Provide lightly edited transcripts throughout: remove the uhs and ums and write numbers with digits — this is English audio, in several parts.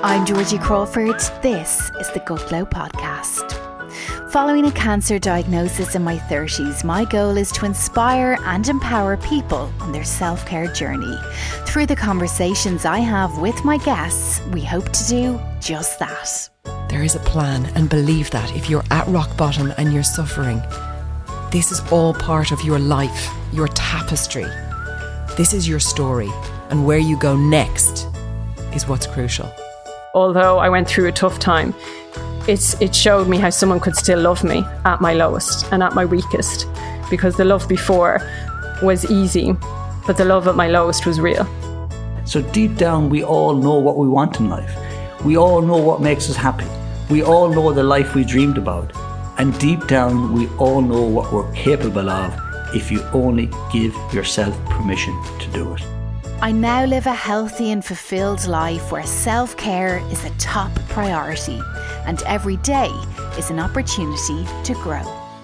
I'm Georgie Crawford. This is the Gut Glow podcast. Following a cancer diagnosis in my 30s, my goal is to inspire and empower people on their self-care journey. Through the conversations I have with my guests, we hope to do just that. There is a plan, and believe that if you're at rock bottom and you're suffering, this is all part of your life, your tapestry. This is your story, and where you go next is what's crucial. Although I went through a tough time, it showed me how someone could still love me at my lowest and at my weakest, because the love before was easy, but the love at my lowest was real. So deep down, we all know what we want in life. We all know what makes us happy. We all know the life we dreamed about. And deep down, we all know what we're capable of if you only give yourself permission to do it. I now live a healthy and fulfilled life where self-care is a top priority and every day is an opportunity to grow.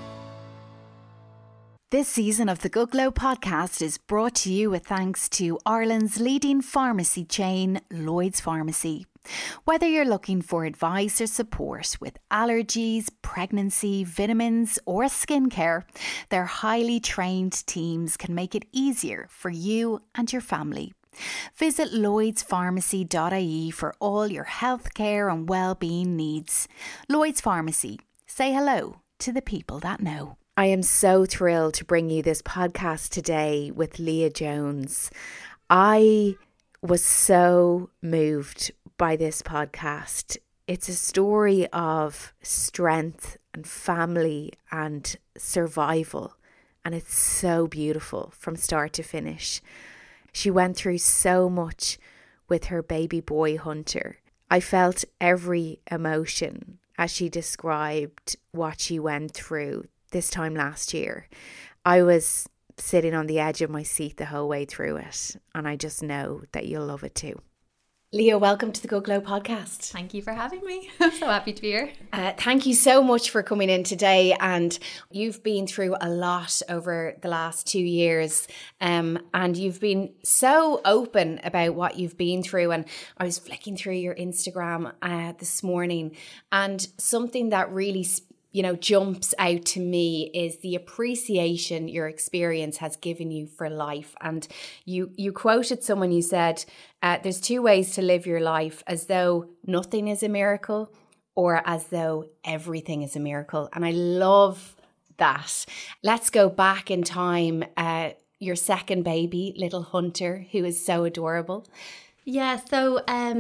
This season of the Gut Glow podcast is brought to you with thanks to Ireland's leading pharmacy chain, Lloyds Pharmacy. Whether you're looking for advice or support with allergies, pregnancy, vitamins or skincare, their highly trained teams can make it easier for you and your family. Visit lloydspharmacy.ie for all your healthcare and well-being needs. Lloyds Pharmacy. Say hello to the people that know. I am so thrilled to bring you this podcast today with Leah Jones. I was so moved by this podcast. It's a story of strength and family and survival, and it's so beautiful from start to finish. She went through so much with her baby boy Hunter. I felt every emotion as she described what she went through this time last year. I was sitting on the edge of my seat the whole way through it, and I just know that you'll love it too. Leah, welcome to the Gut Glow podcast. Thank you for having me. I'm so happy to be here. Thank you so much for coming in today. And you've been through a lot over the last 2 years, and you've been so open about what you've been through. And I was flicking through your Instagram this morning, and something that really jumps out to me is the appreciation your experience has given you for life. And you quoted someone, you said, there's two ways to live your life: as though nothing is a miracle or as though everything is a miracle. And I love that. Let's go back in time. Your second baby, little Hunter, who is so adorable. Yeah, so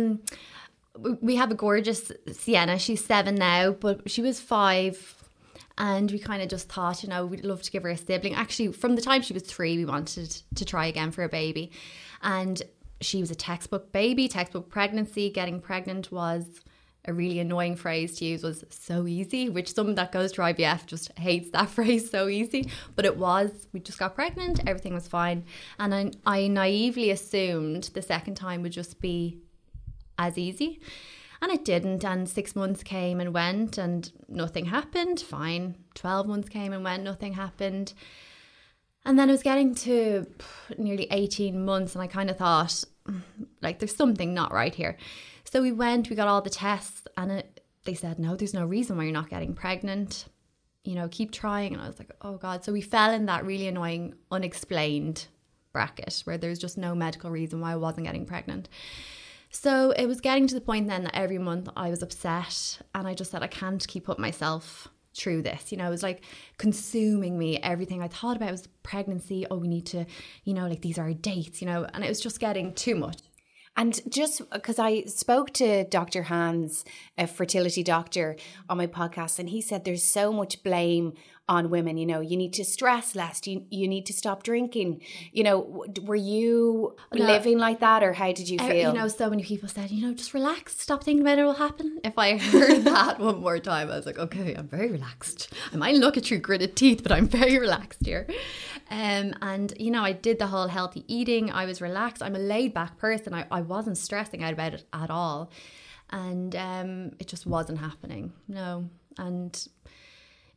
we have a gorgeous Sienna. She's 7 now, but she was 5. And we kind of just thought, we'd love to give her a sibling. Actually, from the time she was 3, we wanted to try again for a baby. And she was a textbook baby, textbook pregnancy. Getting pregnant was a really annoying phrase to use, was so easy, which someone that goes through IVF just hates that phrase, so easy. But it was. We just got pregnant. Everything was fine. And I naively assumed the second time would just be as easy, and it didn't. And 6 months came and went and nothing happened. Fine. 12 months came and went, nothing happened. And then it was getting to nearly 18 months, and I kind of thought, there's something not right here. So we got all the tests, and they said, no, there's no reason why you're not getting pregnant, keep trying. And I was like, oh God. So we fell in that really annoying unexplained bracket where there's just no medical reason why I wasn't getting pregnant. So it was getting to the point then that every month I was upset, and I just said, I can't keep putting myself through this. It was like consuming me. Everything I thought about was pregnancy. Oh, we need to, these are our dates, and it was just getting too much. And just because I spoke to Dr. Hans, a fertility doctor, on my podcast, and he said there's so much blame on women. You need to stress less. You need to stop drinking. Were you living like that, or how did you feel? So many people said, just relax, stop thinking about it will happen. If I heard that one more time, I was like, okay, I'm very relaxed. I might look at through gritted teeth, but I'm very relaxed here. And I did the whole healthy eating. I was relaxed. I'm a laid back person. I wasn't stressing out about it at all. And it just wasn't happening. No. And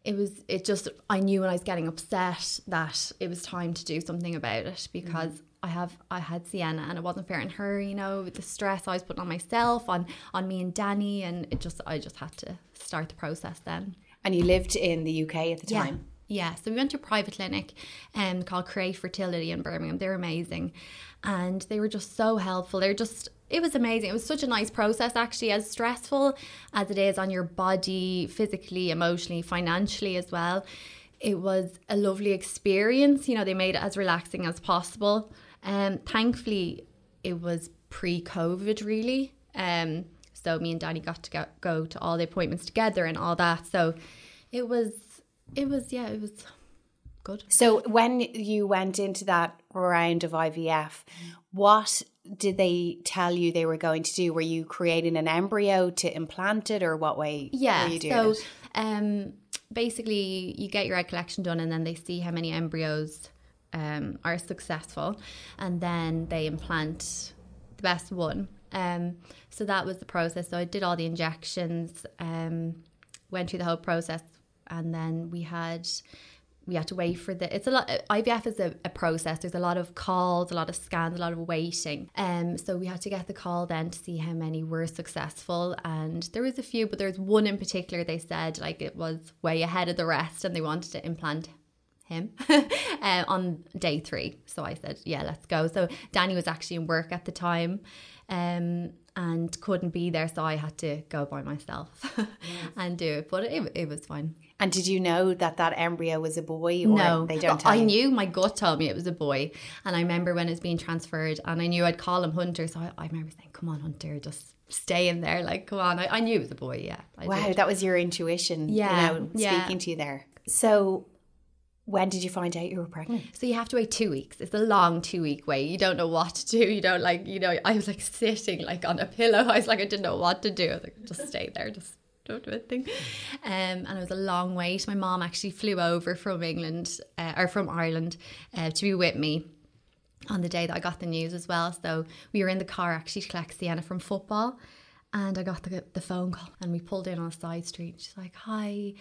I knew when I was getting upset that it was time to do something about it, because I had Sienna, and it wasn't fair on her, you know, with the stress I was putting on myself, on me and Danny, and I just had to start the process then. And you lived in the UK at the time? Yeah, so we went to a private clinic called Create Fertility in Birmingham. They're amazing, and they were just so helpful. It was amazing. It was such a nice process, actually, as stressful as it is on your body, physically, emotionally, financially as well. It was a lovely experience. You know, they made it as relaxing as possible. Thankfully, it was pre-COVID, really. So me and Danny got to go to all the appointments together and all that. So it was good. So when you went into that round of IVF, what did they tell you they were going to do? Were you creating an embryo to implant it, or what way were you doing it? Basically you get your egg collection done, and then they see how many embryos are successful, and then they implant the best one. So that was the process. So I did all the injections, went through the whole process, and then we had to wait for it's a lot. IVF is a process. There's a lot of calls, a lot of scans, a lot of waiting. So we had to get the call then to see how many were successful, and there was a few, but there's one in particular they said like it was way ahead of the rest, and they wanted to implant him on day 3. So I said, yeah, let's go. So Danny was actually in work at the time, and couldn't be there, so I had to go by myself and do it. But it was fine. And did you know that embryo was a boy? Or no, they don't tell I you? knew, my gut told me it was a boy. And I remember when it was being transferred, and I knew I'd call him Hunter. So I remember saying, come on, Hunter, just stay in there. Like, come on. I knew it was a boy, yeah. Wow, that was your intuition, speaking to you there. So when did you find out you were pregnant? So you have to wait 2 weeks. It's a long 2-week wait. You don't know what to do. You don't I was like sitting like on a pillow. I was like, I didn't know what to do. I was like, just stay there, just don't do anything. And it was a long wait. My mom actually flew over from England or from Ireland to be with me on the day that I got the news as well. So we were in the car actually to collect Sienna from football. And I got the phone call, and we pulled in on a side street. She's like, hi,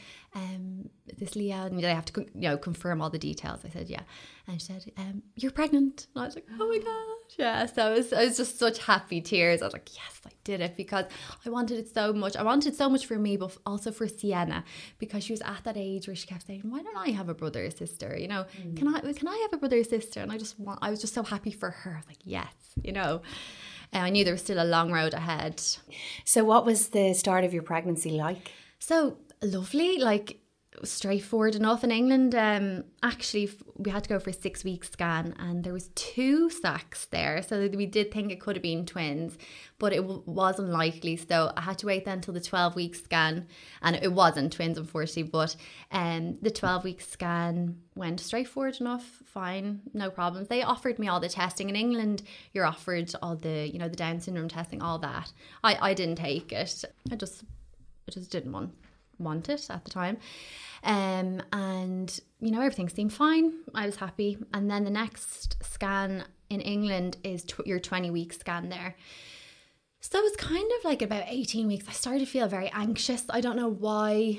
is this Leah? And they have to confirm all the details. I said, yeah. And she said, you're pregnant. And I was like, oh my gosh. Yeah, so it was just such happy tears. I was like, yes, I did it, because I wanted it so much. I wanted it so much for me, but also for Sienna, because she was at that age where she kept saying, why don't I have a brother or sister? You know, can I have a brother or sister? And I was just so happy for her. I was like, yes, you know. I knew there was still a long road ahead. So what was the start of your pregnancy like? So lovely, like straightforward enough. In England, actually, we had to go for a 6-week scan, and there was 2 sacs there. So we did think it could have been twins, but it was unlikely. So I had to wait then until the 12-week scan, and it wasn't twins, unfortunately. But the 12-week scan went straightforward enough, fine, no problems. They offered me all the testing. In England, you're offered all the, the Down syndrome testing, all that. I didn't take it. I just didn't want it at the time. And everything seemed fine. I was happy. And then the next scan in England is your 20-week scan there. So it was kind of like about 18 weeks. I started to feel very anxious. I don't know why.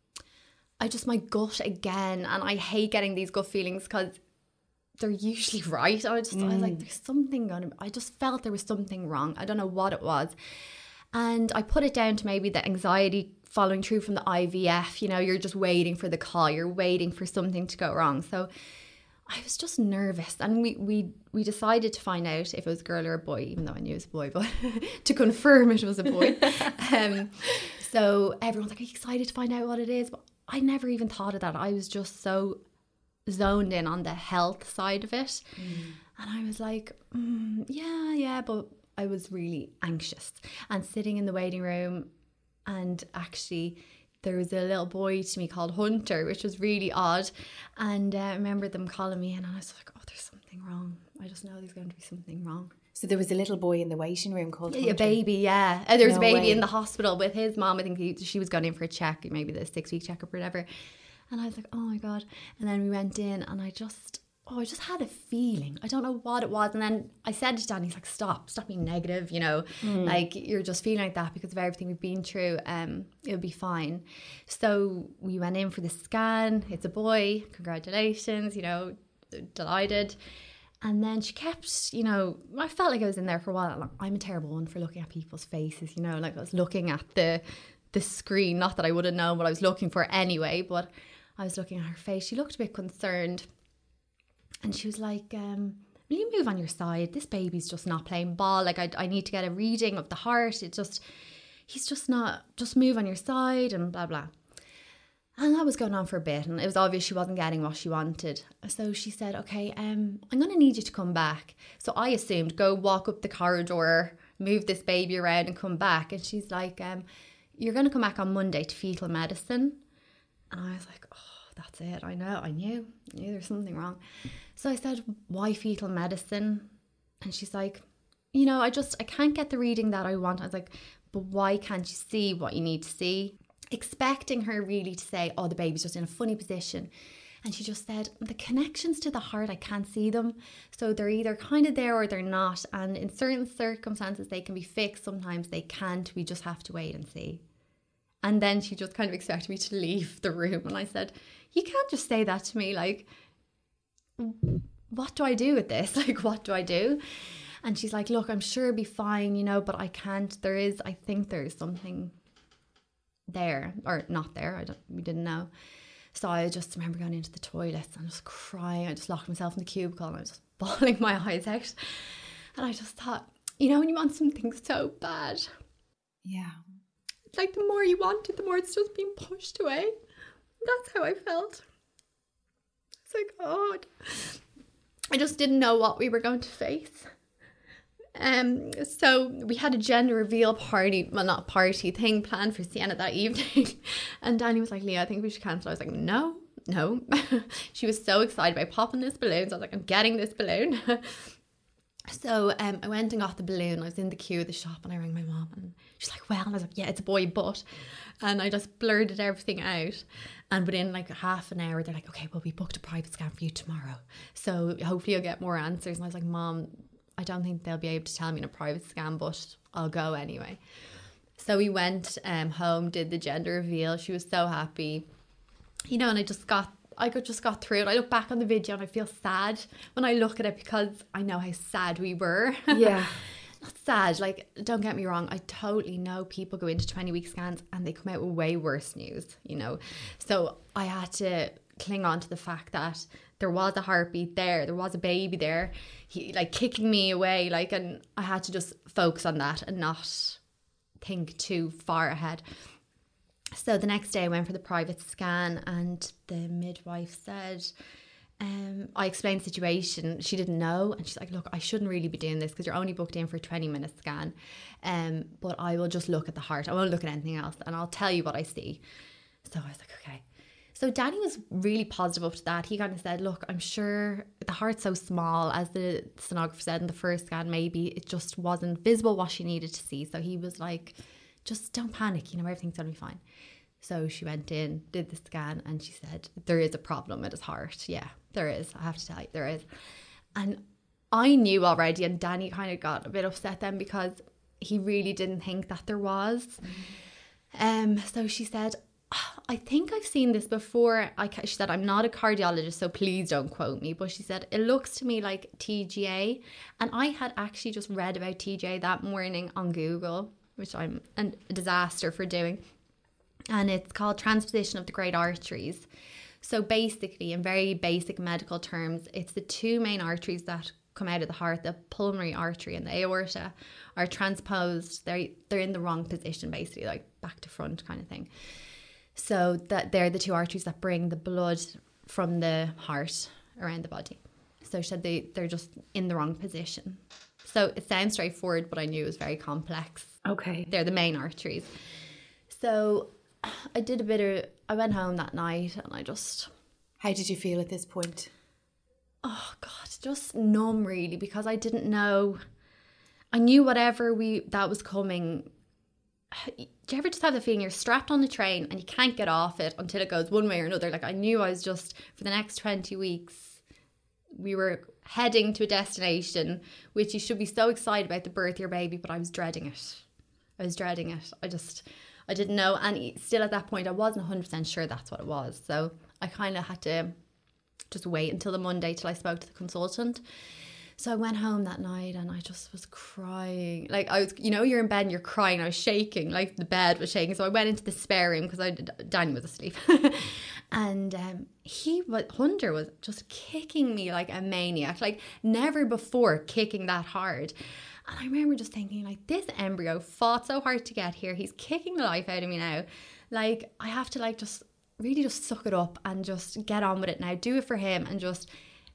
My gut again, and I hate getting these gut feelings because they're usually right. I was like, there's something I just felt there was something wrong. I don't know what it was. And I put it down to maybe the anxiety following through from the IVF. You're just waiting for the call. You're waiting for something to go wrong. So I was just nervous. And we decided to find out if it was a girl or a boy, even though I knew it was a boy, but to confirm it was a boy. So everyone's like, are you excited to find out what it is? But I never even thought of that. I was just so zoned in on the health side of it. And I was like, yeah, but I was really anxious and sitting in the waiting room, and actually there was a little boy to me called Hunter, which was really odd. And I remember them calling me in, and I was like, oh, there's something wrong. I just know there's going to be something wrong. So there was a little boy in the waiting room called Hunter? A baby, yeah. There was a baby in the hospital with his mom. I think she was going in for a check, maybe the 6-week checkup or whatever. And I was like, oh my God. And then we went in, and I I just had a feeling. I don't know what it was. And then I said to Danny, he's like, stop being negative, you know, like you're just feeling like that because of everything we've been through. It'll be fine. So we went in for the scan. It's a boy. Congratulations, you know, delighted. And then she kept, you know, I felt like I was in there for a while. I'm a terrible one for looking at people's faces, you know, like I was looking at the screen. Not that I would have known what I was looking for anyway, but I was looking at her face. She looked a bit concerned. And she was like, will you move on your side? This baby's just not playing ball. Like, I need to get a reading of the heart. He's just not, just move on your side and blah, blah. And that was going on for a bit. And it was obvious she wasn't getting what she wanted. So she said, okay, I'm going to need you to come back. So I assumed, go walk up the corridor, move this baby around and come back. And she's like, you're going to come back on Monday to fetal medicine. And I was like, oh. That's it. I knew there's something wrong. So I said, why fetal medicine? And she's like, you know, I can't get the reading that I want. I was like, but why can't you see what you need to see? Expecting her really to say, oh, the baby's just in a funny position. And she just said, the connections to the heart, I can't see them. So they're either kind of there or they're not. And in certain circumstances, they can be fixed. Sometimes they can't. We just have to wait and see. And then she just kind of expected me to leave the room. And I said, you can't just say that to me. Like, what do I do with this? Like, what do I do? And she's like, look, I'm sure it'll be fine, you know, but I can't. I think there's something there or not there. We didn't know. So I just remember going into the toilets and just crying. I just locked myself in the cubicle and I was just bawling my eyes out. And I just thought, you know, when you want something so bad. Yeah. Like the more you want it, the more it's just being pushed away. That's how I felt. It's like, God. I just didn't know what we were going to face. So we had a gender reveal party, well, not party, thing planned for Sienna that evening. And Danny was like, Leah, I think we should cancel. I was like, no. She was so excited about popping this balloon. So I was like, I'm getting this balloon. So I went and got the balloon. I was in the queue of the shop and I rang my mom and she's like, well, and I was like, yeah, it's a boy, but. And I just blurted everything out. And within like half an hour, they're like, okay, well, we booked a private scan for you tomorrow. So hopefully you'll get more answers. And I was like, Mom, I don't think they'll be able to tell me in a private scan, but I'll go anyway. So we went home, did the gender reveal. She was so happy. You know, and I just got through it. I look back on the video and I feel sad when I look at it because I know how sad we were. Yeah. Not sad, like, don't get me wrong, I totally know people go into 20-week scans and they come out with way worse news, you know. So I had to cling on to the fact that there was a heartbeat there was a baby there, he like kicking me away, like, and I had to just focus on that and not think too far ahead. So the next day I went for the private scan and the midwife said, I explained the situation. She didn't know and she's like, look, I shouldn't really be doing this because you're only booked in for a 20-minute scan, but I will just look at the heart. I won't look at anything else and I'll tell you what I see. So I was like, okay. So Danny was really positive up to that. He kind of said, look, I'm sure the heart's so small, as the sonographer said in the first scan, maybe it just wasn't visible what she needed to see. So he was like, just don't panic, you know, everything's going to be fine. So she went in, did the scan, and she said, there is a problem with his heart. Yeah, there is. I have to tell you, there is. And I knew already, and Danny kind of got a bit upset then because he really didn't think that there was. So she said, I think I've seen this before. She said, I'm not a cardiologist, so please don't quote me. But she said, it looks to me like TGA. And I had actually just read about TGA that morning on Google, which I'm a disaster for doing. And it's called transposition of the great arteries. So basically, in very basic medical terms, it's the two main arteries that come out of the heart, the pulmonary artery and the aorta, are transposed. They're in the wrong position, basically, like back to front kind of thing. So that they're the two arteries that bring the blood from the heart around the body. So she said they're just in the wrong position. So it sounds straightforward, but I knew it was very complex. Okay. They're the main arteries. So I went home that night and I just... How did you feel at this point? Oh God, just numb really, because I didn't know. I knew whatever that was coming. Do you ever just have the feeling you're strapped on the train and you can't get off it until it goes one way or another? Like, I knew I was just, for the next 20 weeks, we were heading to a destination, which you should be so excited about the birth of your baby, but I was dreading it. I didn't know. And still at that point, I wasn't 100% sure that's what it was. So I kind of had to just wait until the Monday till I spoke to the consultant. So I went home that night and I just was crying. Like I was, you're in bed and you're crying. I was shaking, like the bed was shaking. So I went into the spare room because Danny was asleep. And Hunter was just kicking me like a maniac, like never before kicking that hard. And I remember just thinking, like, this embryo fought so hard to get here. He's kicking the life out of me now. Like, I have to like just really just suck it up and just get on with it now. Do it for him and just,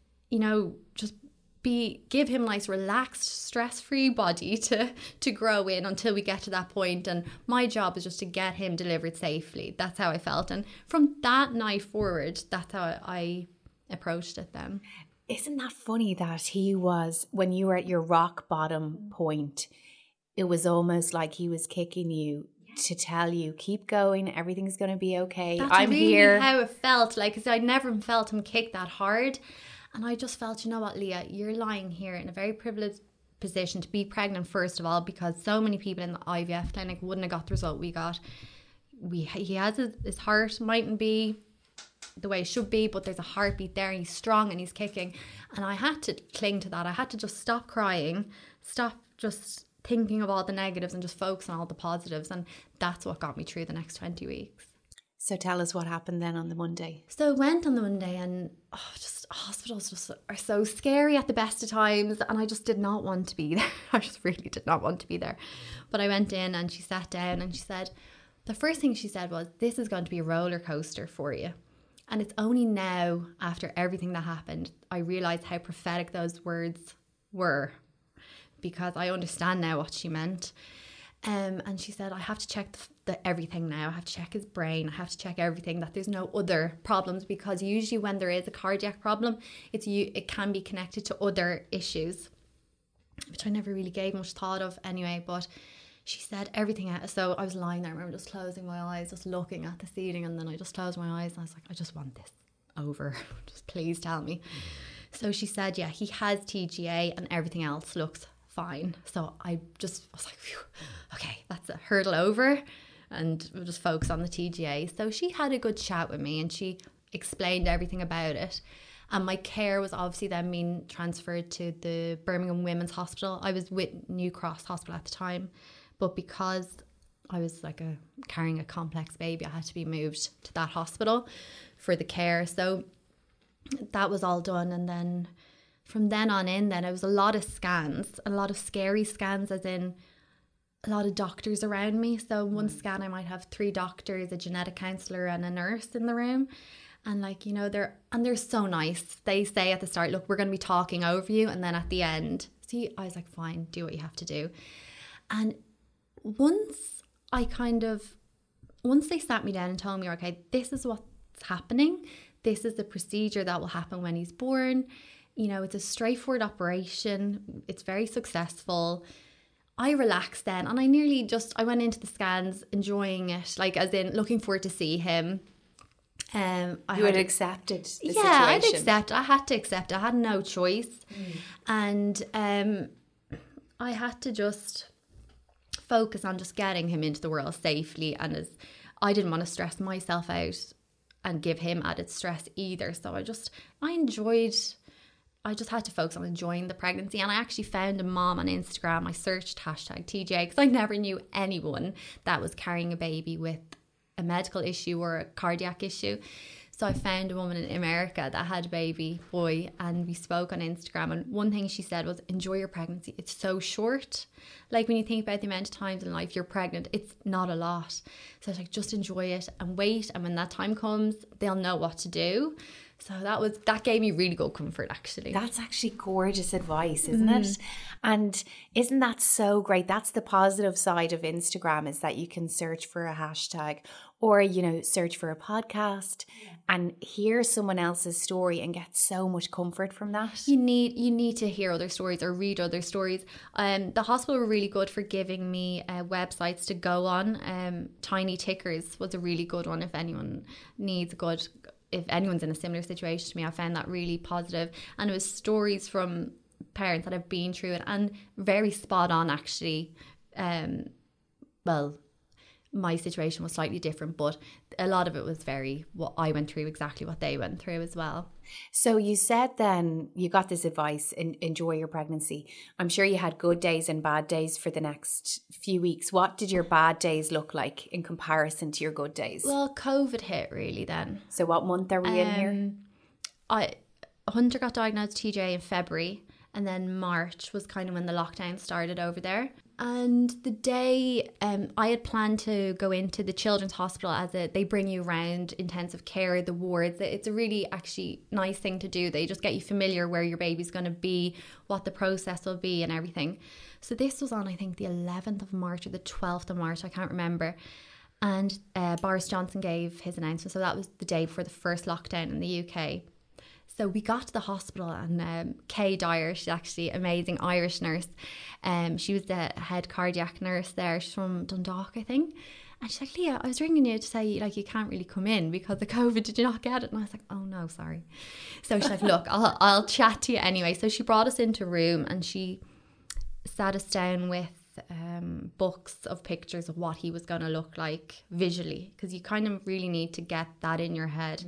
just give him a nice relaxed, stress-free body to grow in until we get to that point. And my job is just to get him delivered safely. That's how I felt. And from that night forward, that's how I approached it then. Isn't that funny that he was, when you were at your rock bottom point, it was almost like he was kicking you to tell you, keep going, everything's going to be okay. I'm really here. How it felt. Like, cause I'd never felt him kick that hard. And I just felt, you know what, Leah, you're lying here in a very privileged position to be pregnant, first of all, because so many people in the IVF clinic wouldn't have got the result we got. He has his heart mightn't be the way it should be, but there's a heartbeat there and he's strong and he's kicking. And I had to cling to that. I had to just stop crying, stop just thinking of all the negatives and just focus on all the positives. And that's what got me through the next 20 weeks. So tell us what happened then on the Monday. So I went on the Monday and hospitals just are so scary at the best of times, and I just did not want to be there. I just really did not want to be there. But I went in and she sat down and she said, the first thing she said was, this is going to be a roller coaster for you. And it's only now, after everything that happened, I realised how prophetic those words were, because I understand now what she meant. And she said, I have to check everything now. I have to check his brain. I have to check everything, that there's no other problems, because usually when there is a cardiac problem, it can be connected to other issues, which I never really gave much thought of anyway. But she said everything out. So I was lying there. I remember just closing my eyes, just looking at the ceiling, and then I just closed my eyes and I was like, I just want this over. Just please tell me. So she said, yeah, he has TGA and everything else looks fine. So I was like, phew, okay, that's a hurdle over, and we'll just focus on the TGA. So she had a good chat with me and she explained everything about it. And my care was obviously then being transferred to the Birmingham Women's Hospital. I was with New Cross Hospital at the time, but because I was carrying a complex baby, I had to be moved to that hospital for the care. So that was all done. And then from then on in, then it was a lot of scans, a lot of scary scans, as in a lot of doctors around me. So one scan, I might have 3 doctors, a genetic counsellor and a nurse in the room. And they're so nice. They say at the start, look, we're going to be talking over you. And then at the end, see, I was like, fine, do what you have to do. And once they sat me down and told me, okay, this is what's happening. This is the procedure that will happen when he's born. It's a straightforward operation. It's very successful. I relaxed then, and I went into the scans enjoying it, as in looking forward to see him. You had accepted the situation. I'd accept. I had to accept. I had no choice. And I had to just focus on just getting him into the world safely. And I didn't want to stress myself out and give him added stress either. So I just had to focus on enjoying the pregnancy. And I actually found a mom on Instagram. I searched #TGA because I never knew anyone that was carrying a baby with a medical issue or a cardiac issue. So I found a woman in America that had a baby boy, and we spoke on Instagram. And one thing she said was, enjoy your pregnancy. It's so short. When you think about the amount of times in life you're pregnant, it's not a lot. So it's just enjoy it and wait. And when that time comes, they'll know what to do. So that gave me really good comfort, actually. That's actually gorgeous advice, isn't it? And isn't that so great? That's the positive side of Instagram, is that you can search for a hashtag or, search for a podcast and hear someone else's story and get so much comfort from that. You need to hear other stories or read other stories. The hospital were really good for giving me websites to go on. Tiny Tickers was a really good one if anyone needs a good if anyone's in a similar situation to me, I found that really positive. And it was stories from parents that have been through it, and very spot on actually. Well, my situation was slightly different, but a lot of it was very what I went through, exactly what they went through as well. So you said then you got this advice, enjoy your pregnancy. I'm sure you had good days and bad days for the next few weeks. What did your bad days look like in comparison to your good days? Well, COVID hit really then. So what month are we in here? Hunter got diagnosed TJ in February, and then March was kind of when the lockdown started over there. And the day I had planned to go into the children's hospital, they bring you around intensive care, the wards. It's a really actually nice thing to do. They just get you familiar where your baby's going to be, what the process will be and everything. So this was on, I think, the 11th of March or the 12th of March. I can't remember. And Boris Johnson gave his announcement. So that was the day before the first lockdown in the UK. So we got to the hospital, and Kay Dyer, she's actually an amazing Irish nurse. She was the head cardiac nurse there. She's from Dundalk, I think. And she's like, Leah, I was ringing you to say, like, you can't really come in because of COVID. Did you not get it? And I was like, oh, no, sorry. So she's like, look, I'll chat to you anyway. So she brought us into a room and she sat us down with books of pictures of what he was going to look like visually, because you kind of really need to get that in your head.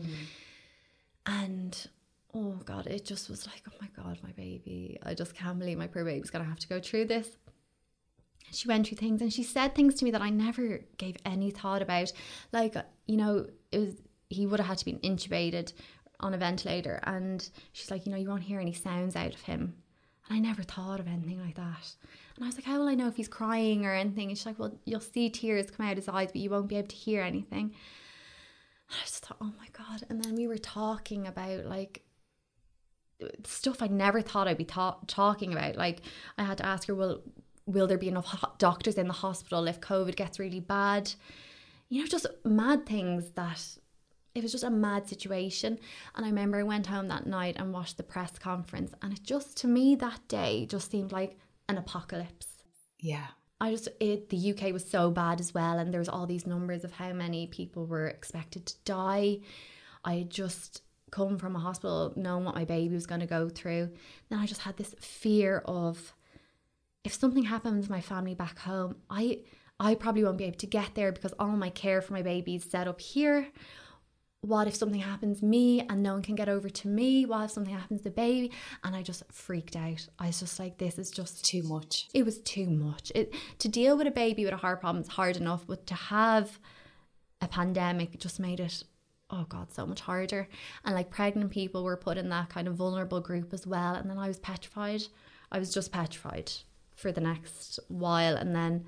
And oh God, it just was like, oh my God, my baby, I just can't believe my poor baby's gonna have to go through this. And she went through things and she said things to me that I never gave any thought about. Like, you know, he would have had to be intubated on a ventilator, and she's like, you know, you won't hear any sounds out of him. And I never thought of anything like that. And I was like, how will I know if he's crying or anything? And she's like, well, you'll see tears come out his eyes, but you won't be able to hear anything. And I just thought, oh my God. And then we were talking about like stuff I never thought I'd be talking about. Like, I had to ask her, well, will there be enough doctors in the hospital if COVID gets really bad? You know, just mad things that it was just a mad situation. And I remember I went home that night and watched the press conference, and it just, to me that day, just seemed like an apocalypse. Yeah. The UK was so bad as well, and there was all these numbers of how many people were expected to die. I had just come from a hospital knowing what my baby was going to go through. Then I just had this fear of, if something happened to my family back home, I probably won't be able to get there because all my care for my baby is set up here. What if something happens to me and no one can get over to me? What if something happens to the baby? And I just freaked out. I was just like, this is just too much. It was too much. To deal with a baby with a heart problem is hard enough, but to have a pandemic just made it, oh God, so much harder. And like, pregnant people were put in that kind of vulnerable group as well. And then I was petrified. I was just petrified for the next while. And then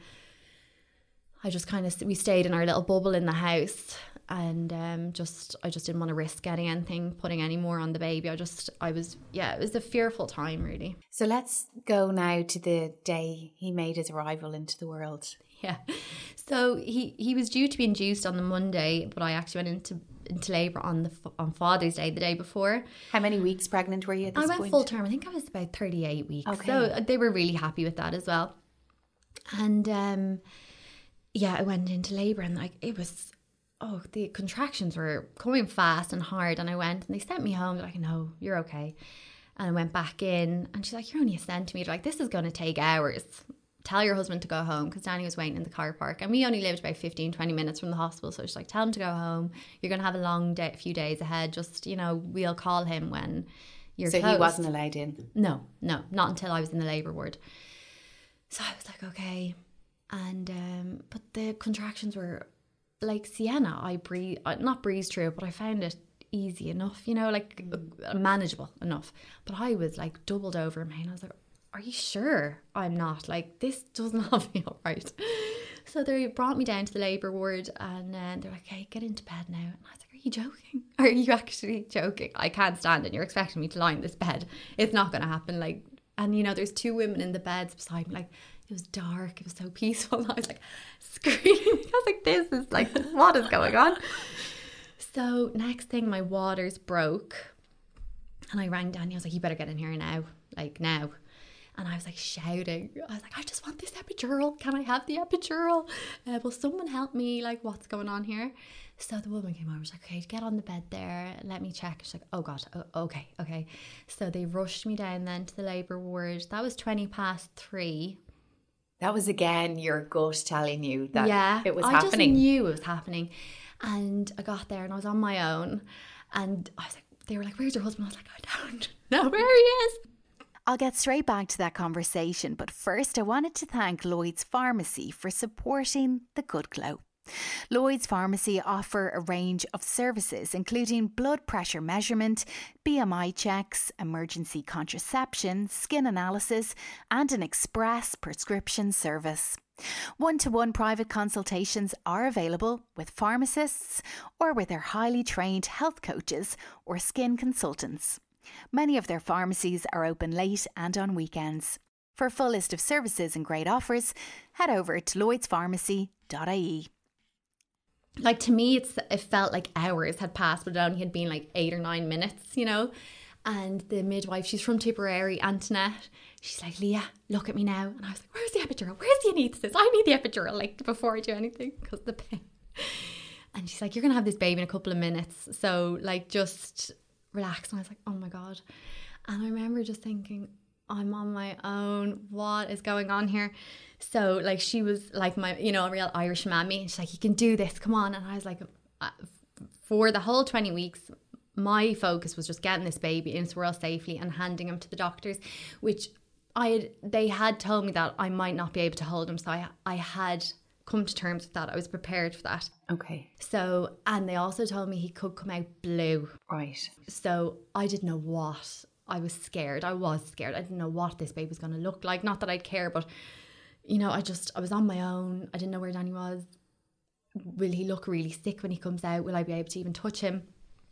we stayed in our little bubble in the house. And I just didn't want to risk getting anything, putting any more on the baby. it was a fearful time, really. So let's go now to the day he made his arrival into the world. Yeah. So he was due to be induced on the Monday, but I actually went into labour on Father's Day, the day before. How many weeks pregnant were you at this point? I went full term. I think I was about 38 weeks. Okay. So they were really happy with that as well. And I went into labour, and like, it was, the contractions were coming fast and hard, and I went and they sent me home. They're like, no, you're okay. And I went back in, and she's like, you're only a centimetre. Like, this is going to take hours. Tell your husband to go home, because Danny was waiting in the car park, and we only lived about 15-20 minutes from the hospital. So she's like, tell him to go home. You're going to have a long few days ahead. Just, we'll call him when you're closed. So he wasn't allowed in? No, not until I was in the labour ward. So I was like, okay. And but the contractions were like Sienna. I not breezed through it, but I found it easy enough, manageable enough. But I was like doubled over in pain. I was like, are you sure I'm not? Like, this does not feel right. So they brought me down to the labour ward, and they're like, hey, get into bed now. And I was like, are you joking? Are you actually joking? I can't stand it. You're expecting me to lie in this bed. It's not going to happen. Like, and there's two women in the beds beside me. Like, it was dark. It was so peaceful. I was like screaming. I was like, this is like, what is going on? So next thing, my waters broke, and I rang Danny. I was like, you better get in here now. Like, now. And I was like shouting. I was like, I just want this epidural. Can I have the epidural? Will someone help me? Like, what's going on here? So the woman came over. She's like, okay, get on the bed there. Let me check. She's like, oh God, okay. So they rushed me down then to the labour ward. That was 3:20. That was again your gut telling you that it was happening. I just knew it was happening. And I got there and I was on my own. And I was like, they were like, where's your husband? I was like, I don't know where he is. I'll get straight back to that conversation, but first I wanted to thank Lloyd's Pharmacy for supporting The Good Glow. Lloyd's Pharmacy offer a range of services including blood pressure measurement, BMI checks, emergency contraception, skin analysis and an express prescription service. One-to-one private consultations are available with pharmacists or with their highly trained health coaches or skin consultants. Many of their pharmacies are open late and on weekends. For a full list of services and great offers, head over to lloydspharmacy.ie. Like, to me, it felt like hours had passed, but it only had been like 8 or 9 minutes, you know. And the midwife, she's from Tipperary, Antoinette, she's like, Leah, look at me now. And I was like, where's the epidural? Where's the anaesthetist? I need the epidural, like, before I do anything, because of the pain. And she's like, you're going to have this baby in a couple of minutes, so, like, just relax. And I was like, oh my God. And I remember just thinking, I'm on my own. What is going on here? So, like, she was like my, you know, a real Irish mammy. And she's like, you can do this, come on. And I was like, for the whole 20 weeks, my focus was just getting this baby into the world safely and handing him to the doctors, which they had told me that I might not be able to hold him. So I had come to terms with that. I was prepared for that. Okay. So, and they also told me he could come out blue. Right. So I didn't know what. I was scared. I didn't know what this baby was going to look like. Not that I'd care, but, you know, I was on my own. I didn't know where Danny was. Will he look really sick when he comes out? Will I be able to even touch him?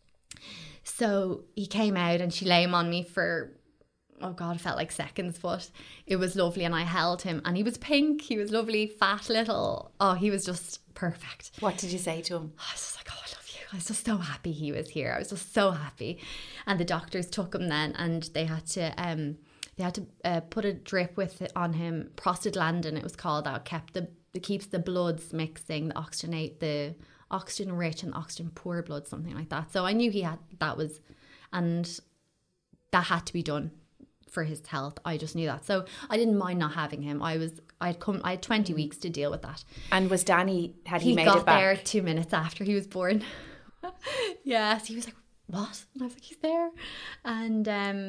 So he came out and she lay him on me for, oh God, it felt like seconds, but it was lovely. And I held him and he was pink. He was lovely, fat little. Oh, he was just perfect. What did you say to him? I was just like, oh, I love you. I was just so happy he was here. I was just so happy. And the doctors took him then and they had to put a drip on him, prostaglandin it was called, that keeps the bloods mixing, the oxygen rich and oxygen poor blood, something like that. So I knew and that had to be done for his health. I just knew that. So I didn't mind not having him. I had 20 weeks to deal with that. And was Danny, he made it back? He got there 2 minutes after he was born. Yes, he was like, what? And I was like, he's there. And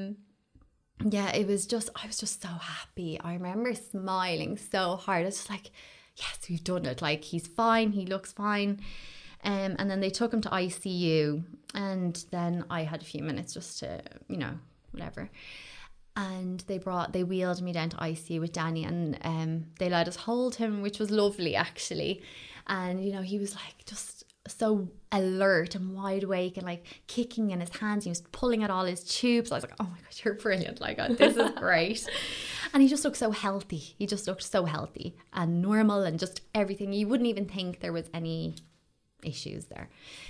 yeah, I was just so happy. I remember smiling so hard. I was just like, yes, we've done it. Like, he's fine. He looks fine. And then they took him to ICU. And then I had a few minutes just to, you know, whatever. And they wheeled me down to ICU with Danny, and they let us hold him, which was lovely, actually. And, you know, he was like just so alert and wide awake and like kicking in his hands. He was pulling at all his tubes. I was like, oh my God, you're brilliant. Like, this is great. And he just looked so healthy. He just looked so healthy and normal and just everything. You wouldn't even think there was any issues there.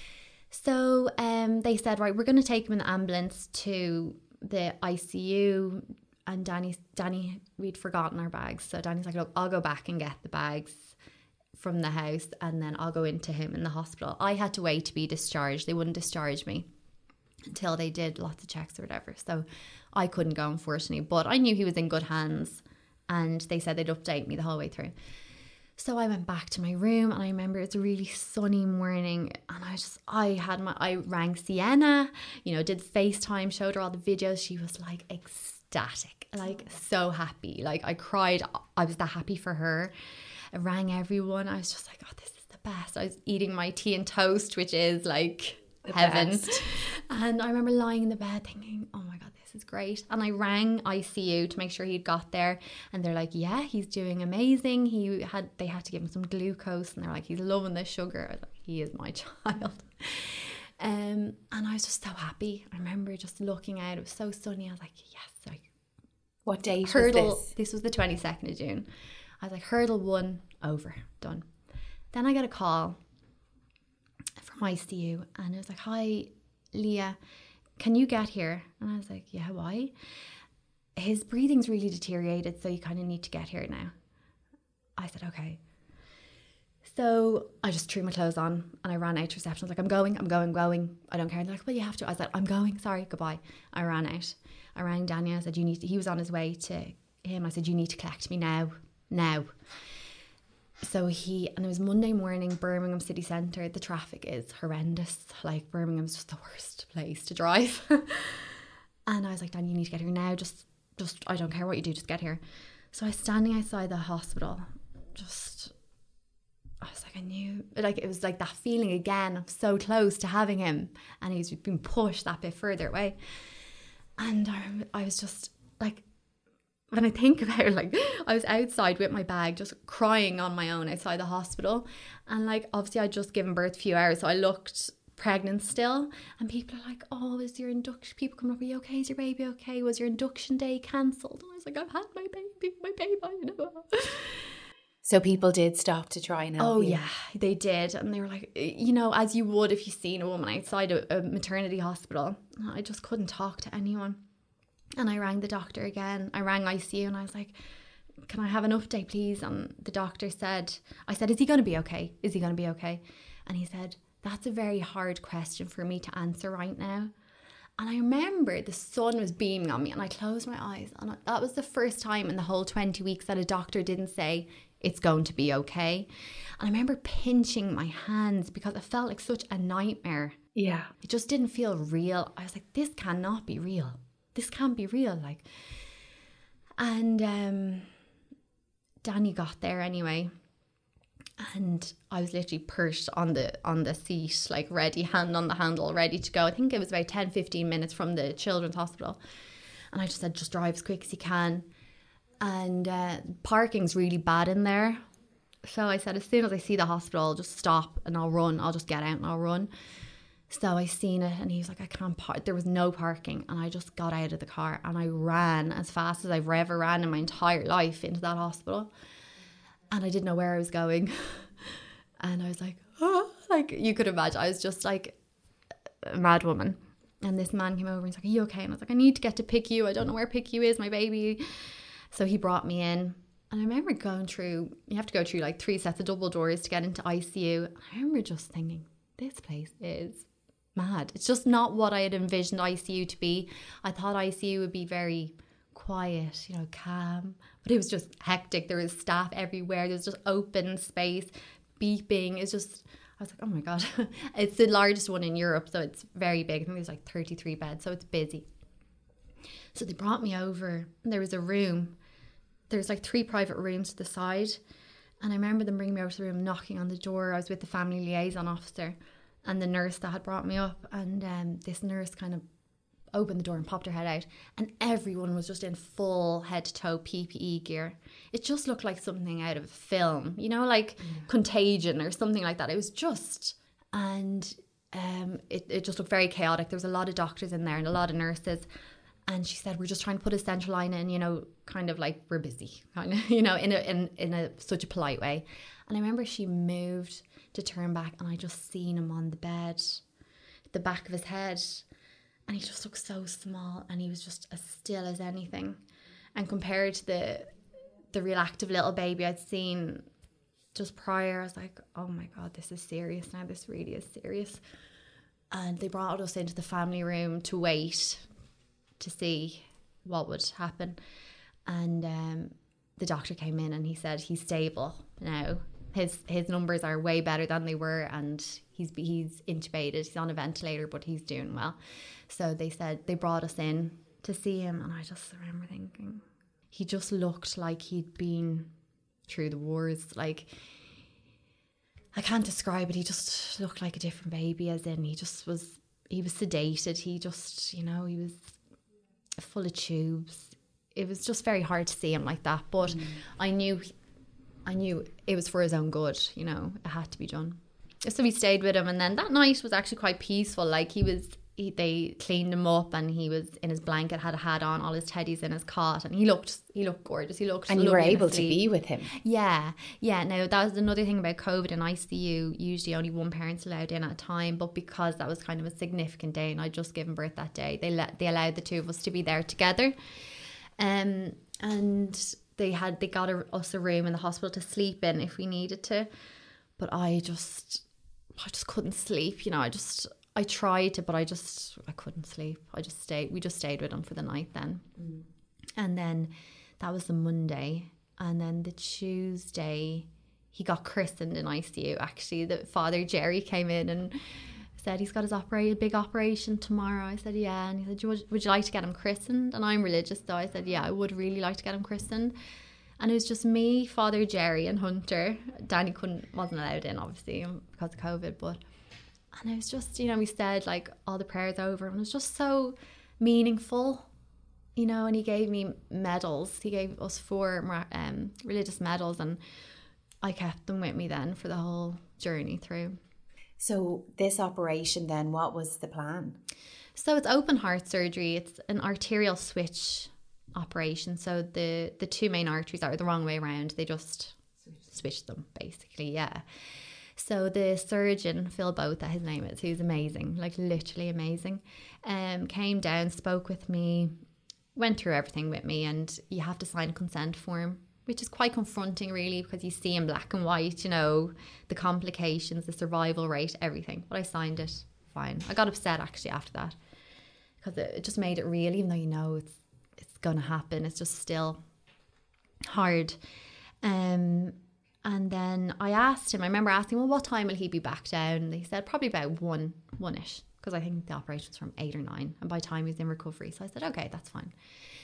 So they said, right, we're going to take him in the ambulance to the ICU. And Danny, we'd forgotten our bags. So Danny's like, look, I'll go back and get the bags from the house and then I'll go into him in the hospital. I had to wait to be discharged. They wouldn't discharge me until they did lots of checks or whatever. So I couldn't go, unfortunately. But I knew he was in good hands and they said they'd update me the whole way through. So I went back to my room and I remember it was a really sunny morning and I rang Sienna, you know, did FaceTime, showed her all the videos. She was like ecstatic, like so happy. Like I cried. I was that happy for her. I rang everyone. I was just like, oh, this is the best. I was eating my tea and toast, which is like the heaven. Best. And I remember lying in the bed thinking, oh my God, this is great. And I rang ICU to make sure he'd got there. And they're like, yeah, he's doing amazing. They had to give him some glucose. And they're like, he's loving the sugar. I was like, he is my child. And I was just so happy. I remember just looking out. It was so sunny. I was like, yes. Like, what date was this? This was the 22nd of June. I was like, hurdle 1, over, done. Then I got a call from ICU and it was like, hi, Leah, can you get here? And I was like, yeah, why? his breathing's really deteriorated, so you kind of need to get here now. I said, okay. So I just threw my clothes on and I ran out to reception. I was like, I'm going. I don't care. And they're like, well, you have to. I said, I'm going. Sorry, goodbye. I ran out. I rang Daniel. I said, he was on his way to him. I said, you need to collect me now. So and it was Monday morning, Birmingham city centre. The traffic is horrendous. Like, Birmingham's just the worst place to drive. And I was like, Dan, you need to get here now. Just, I don't care what you do, just get here. So I was standing outside the hospital. I was like, I knew, like, it was like that feeling again of so close to having him. And he's been pushed that bit further away. And I was just like, when I think about it, like, I was outside with my bag, just crying on my own outside the hospital. And like, obviously I'd just given birth a few hours, so I looked pregnant still. And people are like, oh, is your induction, people coming up, are you okay? Is your baby okay? Was your induction day cancelled? And I was like, I've had my baby, you know. So people did stop to try and help you? Oh, yeah, they did. And they were like, you know, as you would if you've seen a woman outside a maternity hospital. I just couldn't talk to anyone. And I rang the doctor again. I rang ICU and I was like, can I have an update, please? And the doctor said, I said, is he going to be okay? Is he going to be okay? And he said, that's a very hard question for me to answer right now. And I remember the sun was beaming on me and I closed my eyes. And that was the first time in the whole 20 weeks that a doctor didn't say, it's going to be okay. And I remember pinching my hands because it felt like such a nightmare. Yeah. It just didn't feel real. I was like, this cannot be real. This can't be real. Like, and Danny got there anyway. And I was literally perched on the seat, like ready, hand on the handle, ready to go. I think it was about 10-15 minutes from the children's hospital. And I just said, just drive as quick as you can. And parking's really bad in there. So I said, as soon as I see the hospital, I'll just stop and I'll run. I'll just get out and I'll run. So I seen it and he was like, I can't park. There was no parking. And I just got out of the car and I ran as fast as I've ever ran in my entire life into that hospital. And I didn't know where I was going. And I was like, oh, like you could imagine. I was just like a mad woman. And this man came over and he's like, are you okay? And I was like, I need to get to PICU. I don't know where PICU is, my baby. So he brought me in. And I remember you have to go through like 3 sets of double doors to get into ICU. And I remember just thinking, this place is mad. It's just not what I had envisioned ICU to be. I thought ICU would be very quiet, you know, calm. But it was just hectic. There was staff everywhere. There was just open space, beeping. It's just, I was like, oh my God. It's the largest one in Europe, so it's very big. I think there's like 33 beds, so it's busy. So they brought me over and there was a room. There's like 3 private rooms to the side. And I remember them bringing me over to the room, knocking on the door. I was with the family liaison officer and the nurse that had brought me up. And this nurse kind of opened the door and popped her head out. And everyone was just in full head-to-toe PPE gear. It just looked like something out of a film, you know, like Contagion or something like that. It was just... And it just looked very chaotic. There was a lot of doctors in there and a lot of nurses. And she said, we're just trying to put a central line in, you know, kind of like we're busy, kind of, you know, in such a polite way. And I remember she moved to turn back and I just seen him on the bed, the back of his head. And he just looked so small and he was just as still as anything. And compared to the real active little baby I'd seen just prior, I was like, oh my God, this is serious now. This really is serious. And they brought us into the family room to wait to see what would happen. And the doctor came in and he said he's stable now. His numbers are way better than they were and he's intubated. He's on a ventilator, but he's doing well. So they said they brought us in to see him and I just remember thinking he just looked like he'd been through the wars. Like, I can't describe it. He just looked like a different baby, as in he was sedated. He just, you know, he was full of tubes. It was just very hard to see him like that, but I knew it was for his own good, you know, it had to be done. So we stayed with him, and then that night was actually quite peaceful. Like they cleaned him up and he was in his blanket, had a hat on, all his teddies in his cot, and he looked gorgeous. He looked, and you were able to be with him. Yeah. Now that was another thing about COVID and ICU. Usually only one parent's allowed in at a time, but because that was kind of a significant day and I'd just given birth that day, they allowed the 2 of us to be there together. And they got us a room in the hospital to sleep in if we needed to. But I just couldn't sleep, you know. I tried to, but I couldn't sleep. We just stayed with him for the night then. And then that was the Monday. And then the Tuesday, he got christened in ICU. Actually, the Father Jerry came in and said he's got his big operation tomorrow. I said, yeah. And he said, would you like to get him christened? And I'm religious, so I said, yeah, I would really like to get him christened. And it was just me, Father Jerry and Hunter. Danny wasn't allowed in, obviously, because of COVID. And it was just, you know, we said like all the prayers over, and it was just so meaningful, you know. And he gave me medals. He gave us 4 religious medals, and I kept them with me then for the whole journey through. So this operation then, what was the plan? So it's open heart surgery. It's an arterial switch operation. So the 2 main arteries are the wrong way around. They just switch them, basically, yeah. So the surgeon, Phil Botha, his name is, who's amazing, like literally amazing, came down, spoke with me, went through everything with me, and you have to sign a consent form, which is quite confronting really, because you see in black and white, you know, the complications, the survival rate, everything. But I signed it, fine. I got upset actually after that, because it just made it real, even though you know it's going to happen. It's just still hard. And then I asked him, I remember asking, well, what time will he be back down? And he said probably about 1-ish, because I think the operation's from 8 or 9, and by the time he's in recovery. So I said, okay, that's fine.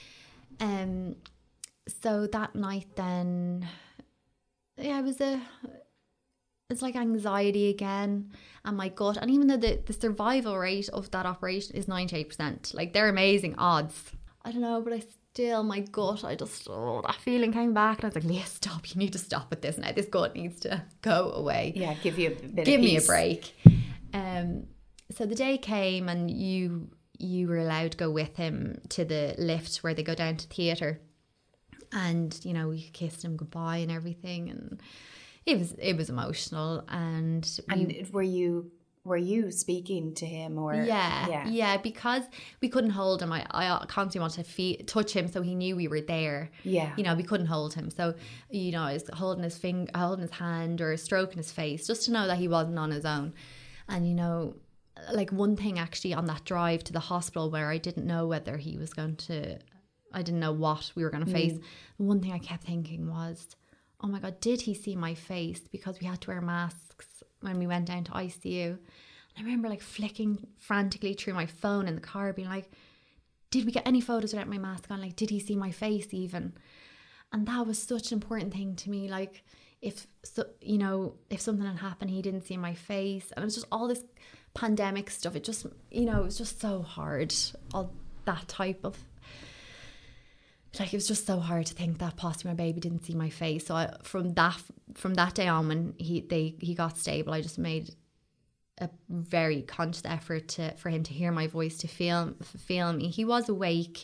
So that night then, yeah, it's like anxiety again, and my gut. And even though the survival rate of that operation is 98%, like they're amazing odds. I don't know, but my gut, that feeling came back, and I was like, Leah, stop, you need to stop with this now. This gut needs to go away. Yeah, give me a break. So the day came, and you were allowed to go with him to the lift where they go down to theatre. And, you know, we kissed him goodbye and everything, and it was emotional. And were you speaking to him, or yeah, because we couldn't hold him. I constantly wanted to touch him, so he knew we were there. Yeah, you know, we couldn't hold him, so you know, I was holding his hand or stroking his face, just to know that he wasn't on his own. And you know, like one thing actually on that drive to the hospital, where I didn't know whether he was I didn't know what we were going to face. One thing I kept thinking was, oh my God, did he see my face? Because we had to wear masks when we went down to ICU. And I remember like flicking frantically through my phone in the car, being like, did we get any photos without my mask on? Like, did he see my face even? And that was such an important thing to me. Like, if something had happened, he didn't see my face. And it was just all this pandemic stuff. It just, you know, it was just so hard. All that type of, like, it was just so hard to think that possibly my baby didn't see my face. So from that day on, when he got stable, I just made a very conscious effort for him to hear my voice, to feel me. He was awake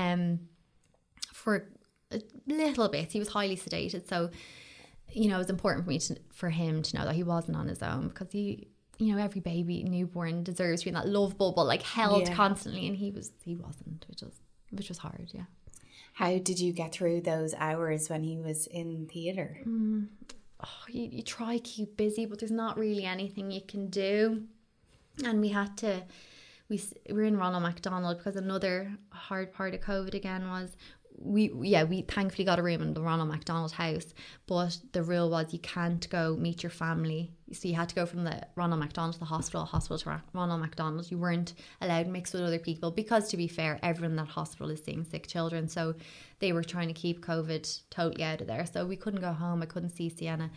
for a little bit. He was highly sedated, so you know, it was important for him to know that he wasn't on his own, because he, you know, every baby newborn deserves to be in that love bubble, like held constantly, and he wasn't, which was hard. Yeah. How did you get through those hours when he was in theatre? You try to keep busy, but there's not really anything you can do. And we were in Ronald McDonald, because another hard part of COVID again was we thankfully got a room in the Ronald McDonald house, but the rule was you can't go meet your family. So you had to go from the Ronald McDonald to the hospital to Ronald McDonald. You weren't allowed to mix with other people, because to be fair, everyone in that hospital is seeing sick children, so they were trying to keep COVID totally out of there. So we couldn't go home. I couldn't see Sienna.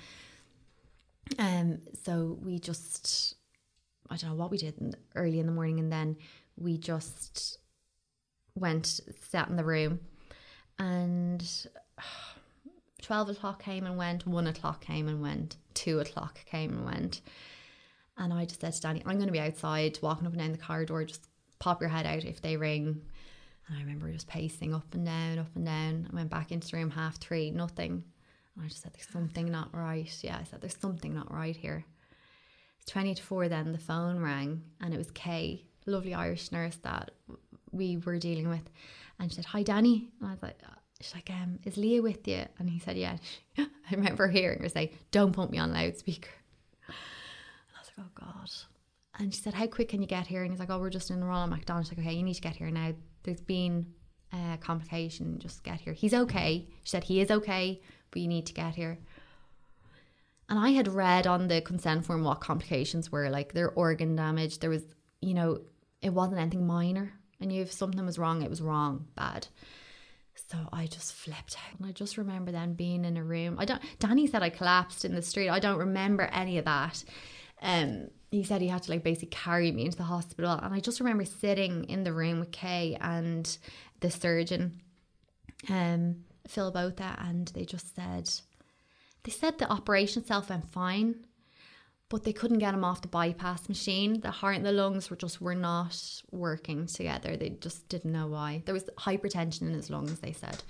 So we just, I don't know what we did early in the morning, and then we just sat in the room. And 12 o'clock came and went, 1 o'clock came and went, 2 o'clock came and went. And I just said to Danny, I'm going to be outside, walking up and down the corridor, just pop your head out if they ring. And I remember just pacing up and down. I went back into the room 3:30, nothing. And I just said, there's something not right. Yeah, I said, there's something not right here. 20 to 4 then, the phone rang, and it was Kay, lovely Irish nurse that we were dealing with. And she said, "Hi, Danny." And I was like, she's like, "Is Leah with you?" And he said, "Yeah." I remember hearing her say, "Don't put me on loudspeaker." And I was like, "Oh God." And she said, "How quick can you get here?" And he's like, "Oh, we're just in the Ronald McDonald." She's like, "Okay, you need to get here now. There's been a complication. Just get here. He's okay." She said, "He is okay, but you need to get here." And I had read on the consent form what complications were, like their organ damage. There was, you know, it wasn't anything minor. I knew if something was wrong, it was wrong, bad. So I just flipped out. And I just remember then being in a room. Danny said I collapsed in the street. I don't remember any of that. He said he had to like basically carry me into the hospital. And I just remember sitting in the room with Kay and the surgeon, Phil Botha, and they said the operation itself went fine, but they couldn't get him off the bypass machine. The heart and the lungs were not working together. They just didn't know why. There was hypertension in his lungs, they said.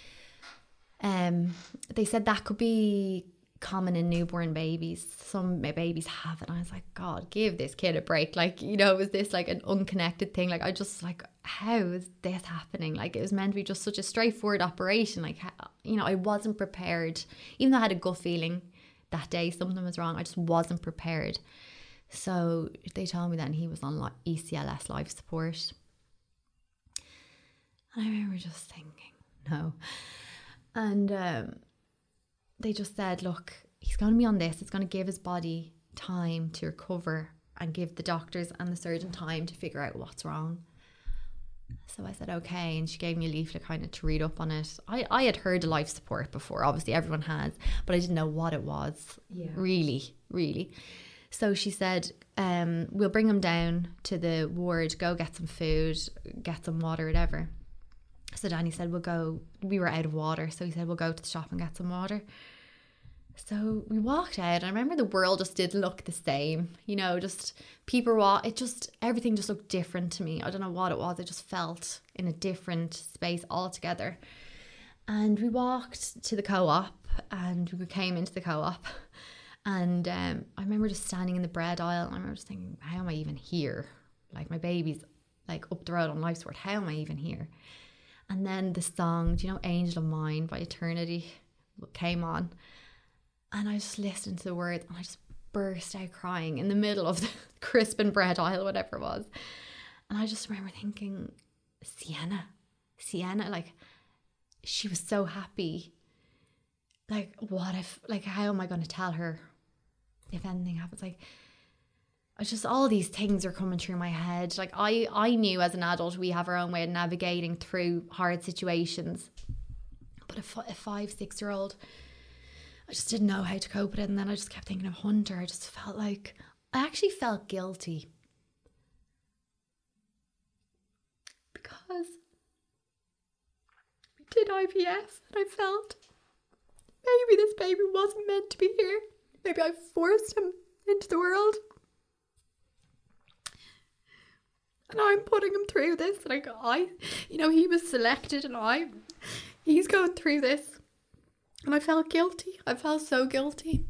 They said that could be common in newborn babies. Some babies have it. And I was like, God, give this kid a break. Like, you know, was this like an unconnected thing? Like, I just like, how is this happening? Like, it was meant to be just such a straightforward operation. Like, you know, I wasn't prepared. Even though I had a gut feeling that day something was wrong, I just wasn't prepared. So they told me then he was on ECLS life support. And I remember just thinking, no. And they just said, look, he's going to be on this. It's going to give his body time to recover and give the doctors and the surgeon time to figure out what's wrong. So I said, okay. And she gave me a leaflet kind of to read up on it. I had heard of life support before. Obviously, everyone has. But I didn't know what it was. Yeah. Really. So she said, we'll bring him down to the ward, go get some food, get some water, whatever. So Danny said, we were out of water. So he said, we'll go to the shop and get some water. So we walked out. I remember the world just didn't look the same. You know, just everything just looked different to me. I don't know what it was. I just felt in a different space altogether. And we walked to the co-op and we came into the co-op. And I remember just standing in the bread aisle and I remember just thinking, how am I even here? Like, my baby's like up the road on life support. How am I even here? And then the song, do you know Angel of Mine by Eternity came on. And I just listened to the words and I just burst out crying in the middle of the crisp and bread aisle, whatever it was. And I just remember thinking, Sienna, like, she was so happy. Like, how am I going to tell her if anything happens? Like, it's just all these things are coming through my head. Like, I knew as an adult we have our own way of navigating through hard situations. But a 5-6-year-old, I just didn't know how to cope with it. And then I just kept thinking of Hunter. I just felt like, I actually felt guilty. Because we did IVF and I felt maybe this baby wasn't meant to be here. Maybe I forced him into the world. And I'm putting him through this. Like, he was selected and he's going through this. And I felt guilty. I felt so guilty.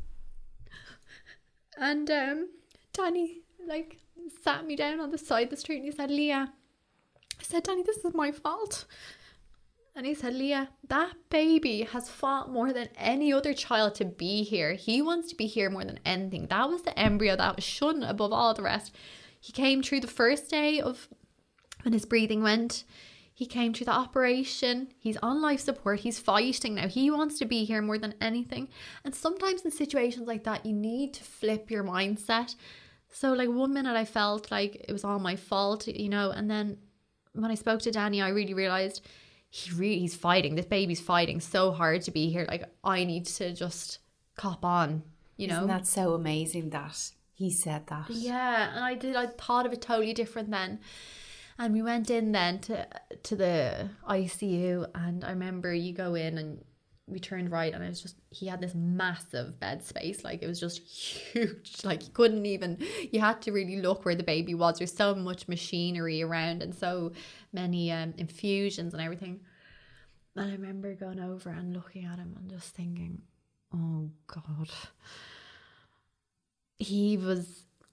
And Danny, like, sat me down on the side of the street and he said, Leah, I said, Danny, this is my fault. And he said, Leah, that baby has fought more than any other child to be here. He wants to be here more than anything. That was the embryo that was shunned above all the rest. He came through the first day of when his breathing went. He came through the operation. He's on life support. He's fighting now. He wants to be here more than anything. And sometimes in situations like that, you need to flip your mindset. So like one minute I felt like it was all my fault, you know. And then when I spoke to Danny, I really realised he's fighting. This baby's fighting so hard to be here. Like, I need to just cop on, you know. Isn't that so amazing that he said that? Yeah, and I thought of it totally different then. And we went in then to the ICU, and I remember you go in and we turned right, and it was just, he had this massive bed space. Like, it was just huge. Like, you had to really look where the baby was. There's so much machinery around and so many infusions and everything. And I remember going over and looking at him and just thinking, oh God. He was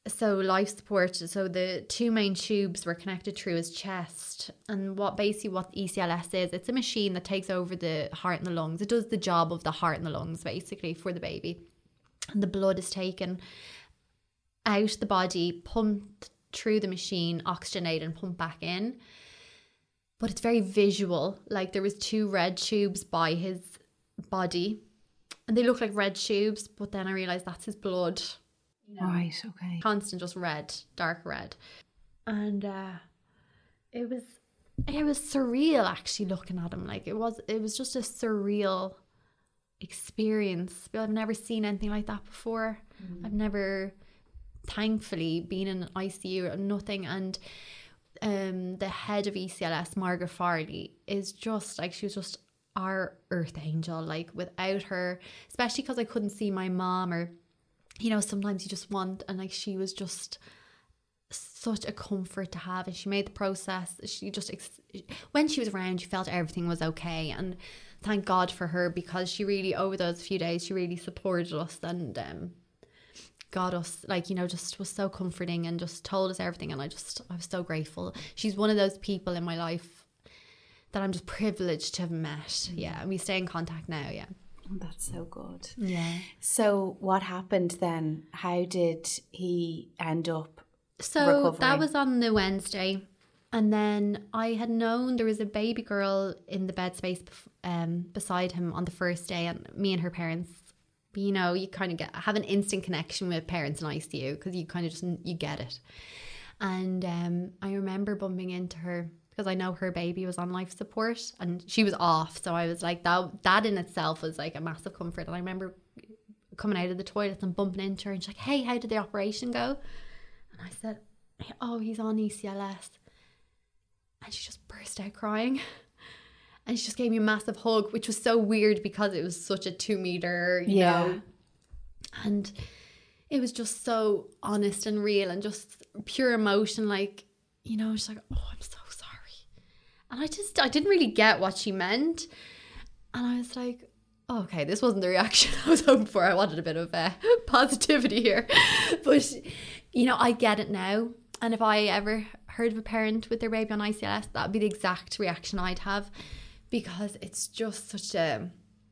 So life support, so the two main tubes were connected through his chest. And what ECLS is, it's a machine that takes over the heart and the lungs. It does the job of the heart and the lungs, basically, for the baby. And the blood is taken out the body, pumped through the machine, oxygenated and pumped back in. But it's very visual. Like, there was 2 red tubes by his body. And they look like red tubes, but then I realised that's his blood. Right, okay. Constant, just red, dark red. And it was surreal actually looking at him. Like, it was just a surreal experience. I've never seen anything like that before. I've never, thankfully, been in an ICU or nothing. And the head of ECLS, Margaret Farley, is just like, she was just our earth angel. Like, without her, especially because I couldn't see my mom, or sometimes you just want, and like, she was just such a comfort to have. And she made the process, she just when she was around, you felt everything was okay. And thank God for her, because she really, over those few days, she really supported us and got us, like, just was so comforting and just told us everything. And I was so grateful. She's one of those people in my life that I'm just privileged to have met. Yeah, and we stay in contact now. Yeah. Oh, that's so good. Yeah. So what happened then? How did he end up recovering? That was on the Wednesday. And then I had known there was a baby girl in the bed space beside him on the first day, and me and her parents, you kind of have an instant connection with parents in ICU, because you kind of just, you get it. And I remember bumping into her, because I know her baby was on life support and she was off. So I was like, that in itself was like a massive comfort. And I remember coming out of the toilets and bumping into her, and she's like, hey, how did the operation go? And I said, oh, he's on ECLS. And she just burst out crying. And she just gave me a massive hug, which was so weird because it was such a 2 meter, you know. And it was just so honest and real and just pure emotion. Like, she's like, oh, I'm so sorry. And I didn't really get what she meant. And I was like, oh, okay, this wasn't the reaction I was hoping for. I wanted a bit of positivity here. But, I get it now. And if I ever heard of a parent with their baby on ICLS, that would be the exact reaction I'd have. Because it's just such a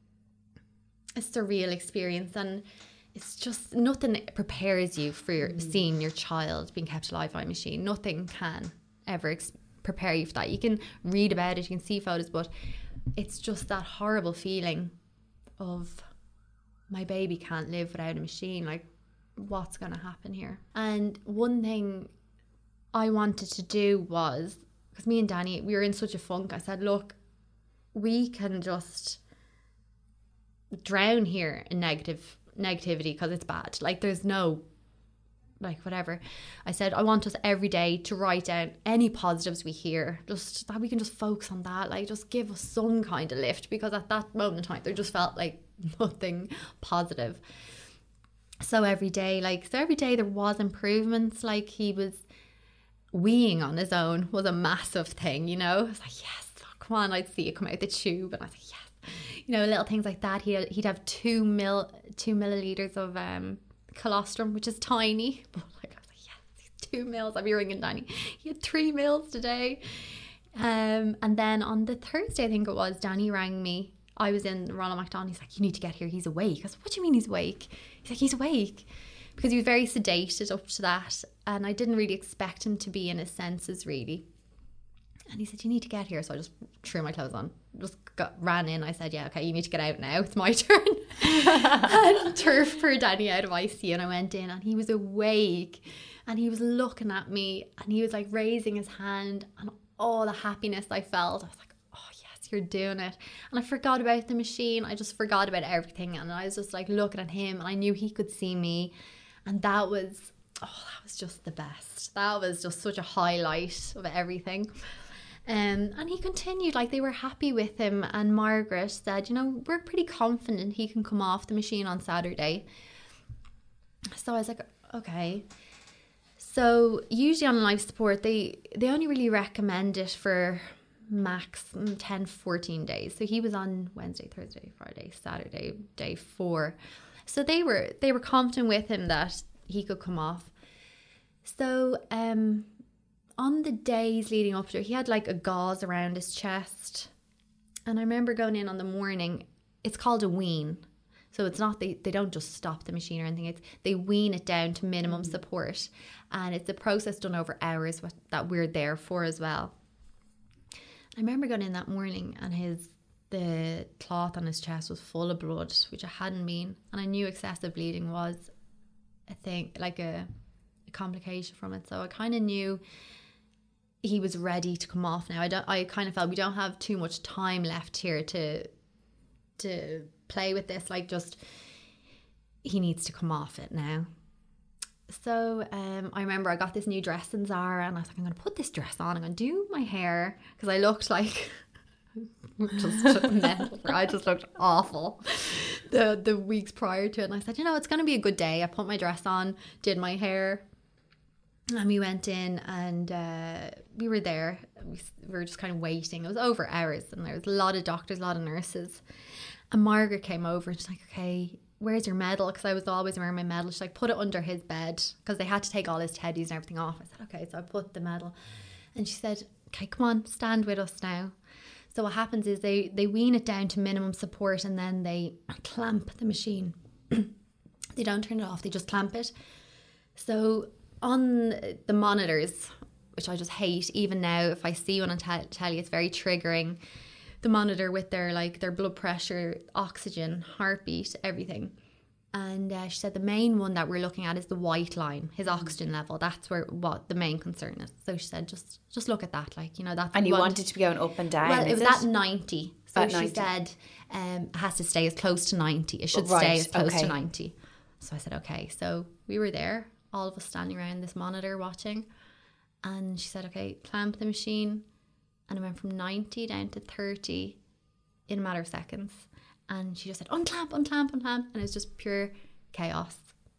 surreal experience. And it's just, nothing prepares you for seeing your child being kept alive by a machine. Nothing can ever prepare you for that. You can read about it, you can see photos, but it's just that horrible feeling of, my baby can't live without a machine. Like, what's going to happen here? And one thing I wanted to do was, because me and Danny, we were in such a funk, I said, look, we can just drown here in negativity because it's bad. Like, there's no, like, whatever. I said, I want us every day to write down any positives we hear, just that we can just focus on that, like, just give us some kind of lift, because at that moment in time there just felt like nothing positive. So every day there was improvements. Like, he was weeing on his own was a massive thing, I was like, yes, come on, I'd see it come out the tube, and I was like, yes, little things like that. He'd have 2 milliliters of colostrum, which is tiny, but like, I was like, yes, 2 mils. I'd be ringing Danny, he had 3 mils today. And then on the Thursday, I think it was, Danny rang me. I was in Ronald McDonald. He's like, you need to get here, he's awake. I was like, what do you mean he's awake? He's like, he's awake, because he was very sedated up to that, and I didn't really expect him to be in his senses, really. And he said, you need to get here. So I just threw my clothes on, ran in. I said, yeah, okay, you need to get out now, it's my turn. And turf for Danny out of ICU, and I went in, and he was awake, and he was looking at me, and he was like raising his hand, and all the happiness I felt, I was like, oh yes, you're doing it. And I forgot about the machine, I just forgot about everything, and I was just like looking at him, and I knew he could see me, and that was just the best. That was just such a highlight of everything. And he continued, like, they were happy with him, and Margaret said, we're pretty confident he can come off the machine on Saturday. So I was like, okay. So usually on life support, they only really recommend it for max 10-14 days. So he was on Wednesday, Thursday, Friday, Saturday, day 4. So they were confident with him that he could come off. So on the days leading up to it, he had like a gauze around his chest. And I remember going in on the morning. It's called a wean. So it's not, they don't just stop the machine or anything. They wean it down to minimum support. And it's a process done over hours that we're there for as well. I remember going in that morning and the cloth on his chest was full of blood, which it hadn't been. And I knew excessive bleeding was a thing, like a complication from it. So I kind of knew he was ready to come off now. I kind of felt we don't have too much time left here to play with this. Like, just, he needs to come off it now. So I remember I got this new dress in Zara, and I was like, I'm going to put this dress on. I'm going to do my hair, because I looked like I just looked awful the weeks prior to it. And I said, it's going to be a good day. I put my dress on, did my hair, and we went in, and we were there. We were just kind of waiting. It was over hours, and there was a lot of doctors, a lot of nurses. And Margaret came over, and she's like, okay, where's your medal? Because I was always wearing my medal. She's like, put it under his bed, because they had to take all his teddies and everything off. I said, okay. So I put the medal, and she said, okay, come on, stand with us now. So what happens is they wean it down to minimum support, and then they clamp the machine. They don't turn it off, they just clamp it. So on the monitors, which I just hate, even now, if I see one on telly, it's very triggering. The monitor with their blood pressure, oxygen, heartbeat, everything. And she said the main one that we're looking at is the white line, his oxygen level. That's what the main concern is. So she said, just look at that, that's. And you wanted to be going up and down. Well, it was at 90. So she said it has to stay as close to 90. It should stay as close to 90. So I said, okay. So we were there, all of us standing around this monitor watching. And she said, okay, clamp the machine. And it went from 90 down to 30 in a matter of seconds. And she just said, unclamp. And it was just pure chaos.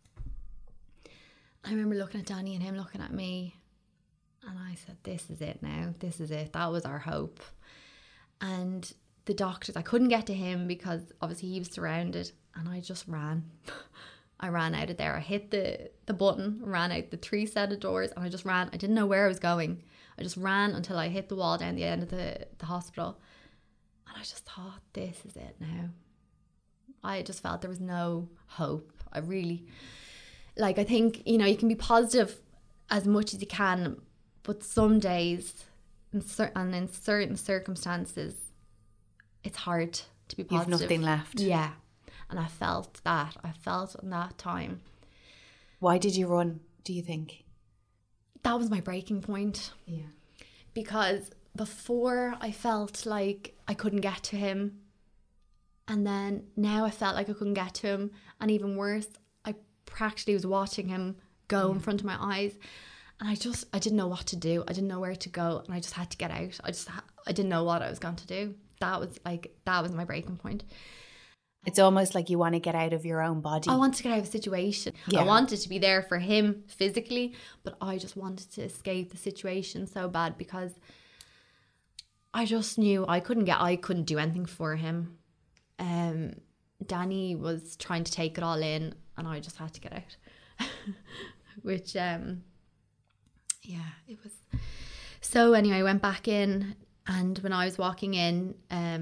I remember looking at Danny and him looking at me. And I said, this is it now. This is it. That was our hope. And the doctors, I couldn't get to him because obviously he was surrounded. And I just ran. I ran out of there. I hit the button, ran out the 3 set of doors, and I just ran. I didn't know where I was going. I just ran until I hit the wall down the end of the hospital. And I just thought, this is it now. I just felt there was no hope. I really, I think, you can be positive as much as you can, but some days, and in certain circumstances, it's hard to be positive. You've nothing left. Yeah. And I felt that. I felt in that time. Why did you run, do you think? That was my breaking point. Yeah. Because before I felt like I couldn't get to him. And then now I felt like I couldn't get to him. And even worse, I practically was watching him go in front of my eyes. And I didn't know what to do. I didn't know where to go. And I just had to get out. I didn't know what I was going to do. That was my breaking point. It's almost like you want to get out of your own body. I wanted to get out of the situation. Yeah. I wanted to be there for him physically, but I just wanted to escape the situation so bad because I just knew I couldn't do anything for him. Danny was trying to take it all in, and I just had to get out. Which, it was. So anyway, I went back in, and when I was walking in,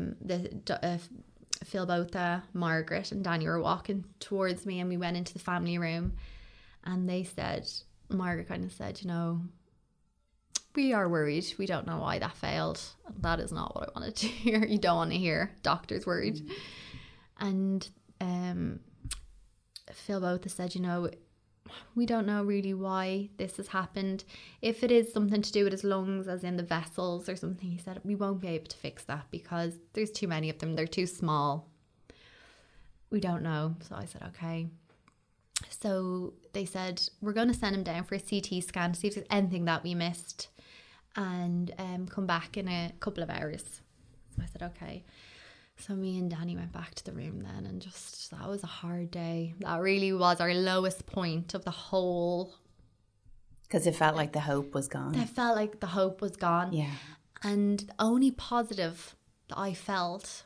Phil Botha, Margaret and Danny were walking towards me, and we went into the family room, and Margaret kind of said, we are worried. We don't know why that failed. That is not what I wanted to hear. You don't want to hear doctors worried. And Phil Botha said, we don't know really why this has happened. If it is something to do with his lungs, as in the vessels or something, he said, we won't be able to fix that because there's too many of them. They're too small. We don't know. So I said, okay. So they said, we're going to send him down for a CT scan to see if there's anything that we missed and come back in a couple of hours. So I said, okay. So me and Danny went back to the room then, and just, that was a hard day. That really was our lowest point of the whole. Because it felt like the hope was gone. It felt like the hope was gone. Yeah. And the only positive that I felt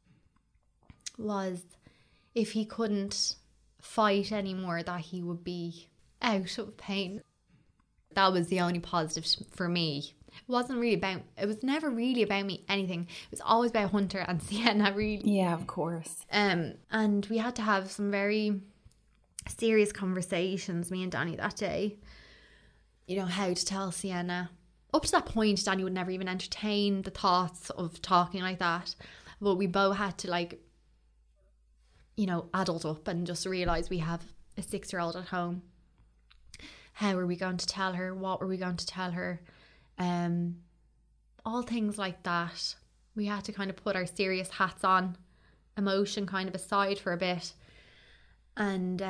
was if he couldn't fight anymore, that he would be out of pain. That was the only positive for me. It was never really about me, anything. It was always about Hunter and Sienna, really. Yeah, of course. And we had to have some very serious conversations, me and Danny, that day. You know, how to tell Sienna. Up to that point, Danny would never even entertain the thoughts of talking like that. But we both had to, like, you know, adult up and just realise we have a 6-year-old at home. How are we going to tell her? What were we going to tell her? All things like that. We had to kind of put our serious hats on, emotion kind of aside for a bit. And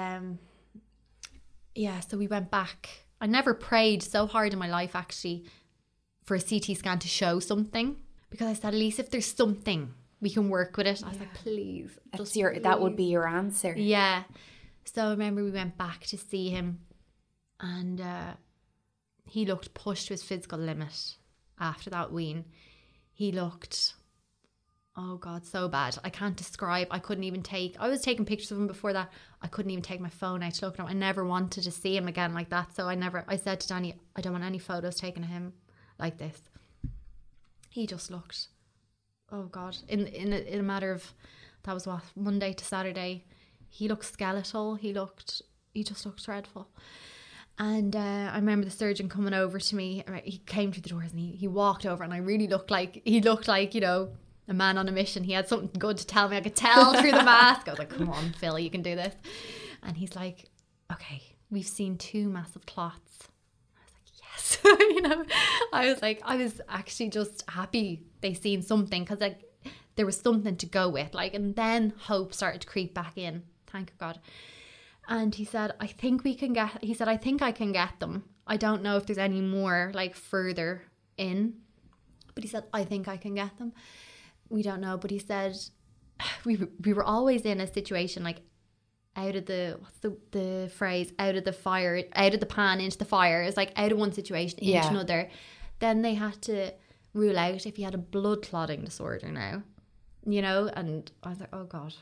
so we went back. I never prayed so hard in my life, actually, for a CT scan to show something, because I said, at least if there's something, we can work with it. I was like, please. That would be your answer. Yeah. So I remember we went back to see him, and he looked pushed to his physical limit after that wean. He looked, oh God, so bad. I can't describe. I was taking pictures of him before that. I couldn't even take my phone out to look at him. I never wanted to see him again like that. So I said to Danny, I don't want any photos taken of him like this. He just looked, oh God, in a matter of, that was what, Monday to Saturday, he looked skeletal. He just looked dreadful. And I remember the surgeon coming over to me. He came through the doors and he walked over, and he looked like, you know, a man on a mission. He had something good to tell me. I could tell through the mask. I was like, come on, Phil, you can do this. And he's like, okay, we've seen 2 massive clots. I was like, yes. You know, I was actually just happy they seen something, because like there was something to go with. Like, and then hope started to creep back in. Thank God. And he said, I think I can get them. I don't know if there's any more like further in, but he said, I think I can get them. We don't know, but he said we were always in a situation like out of the, what's the phrase, out of the fire, out of the pan into the fire. It's like out of one situation into another. Then they had to rule out if he had a blood clotting disorder now, you know, and I was like, oh God.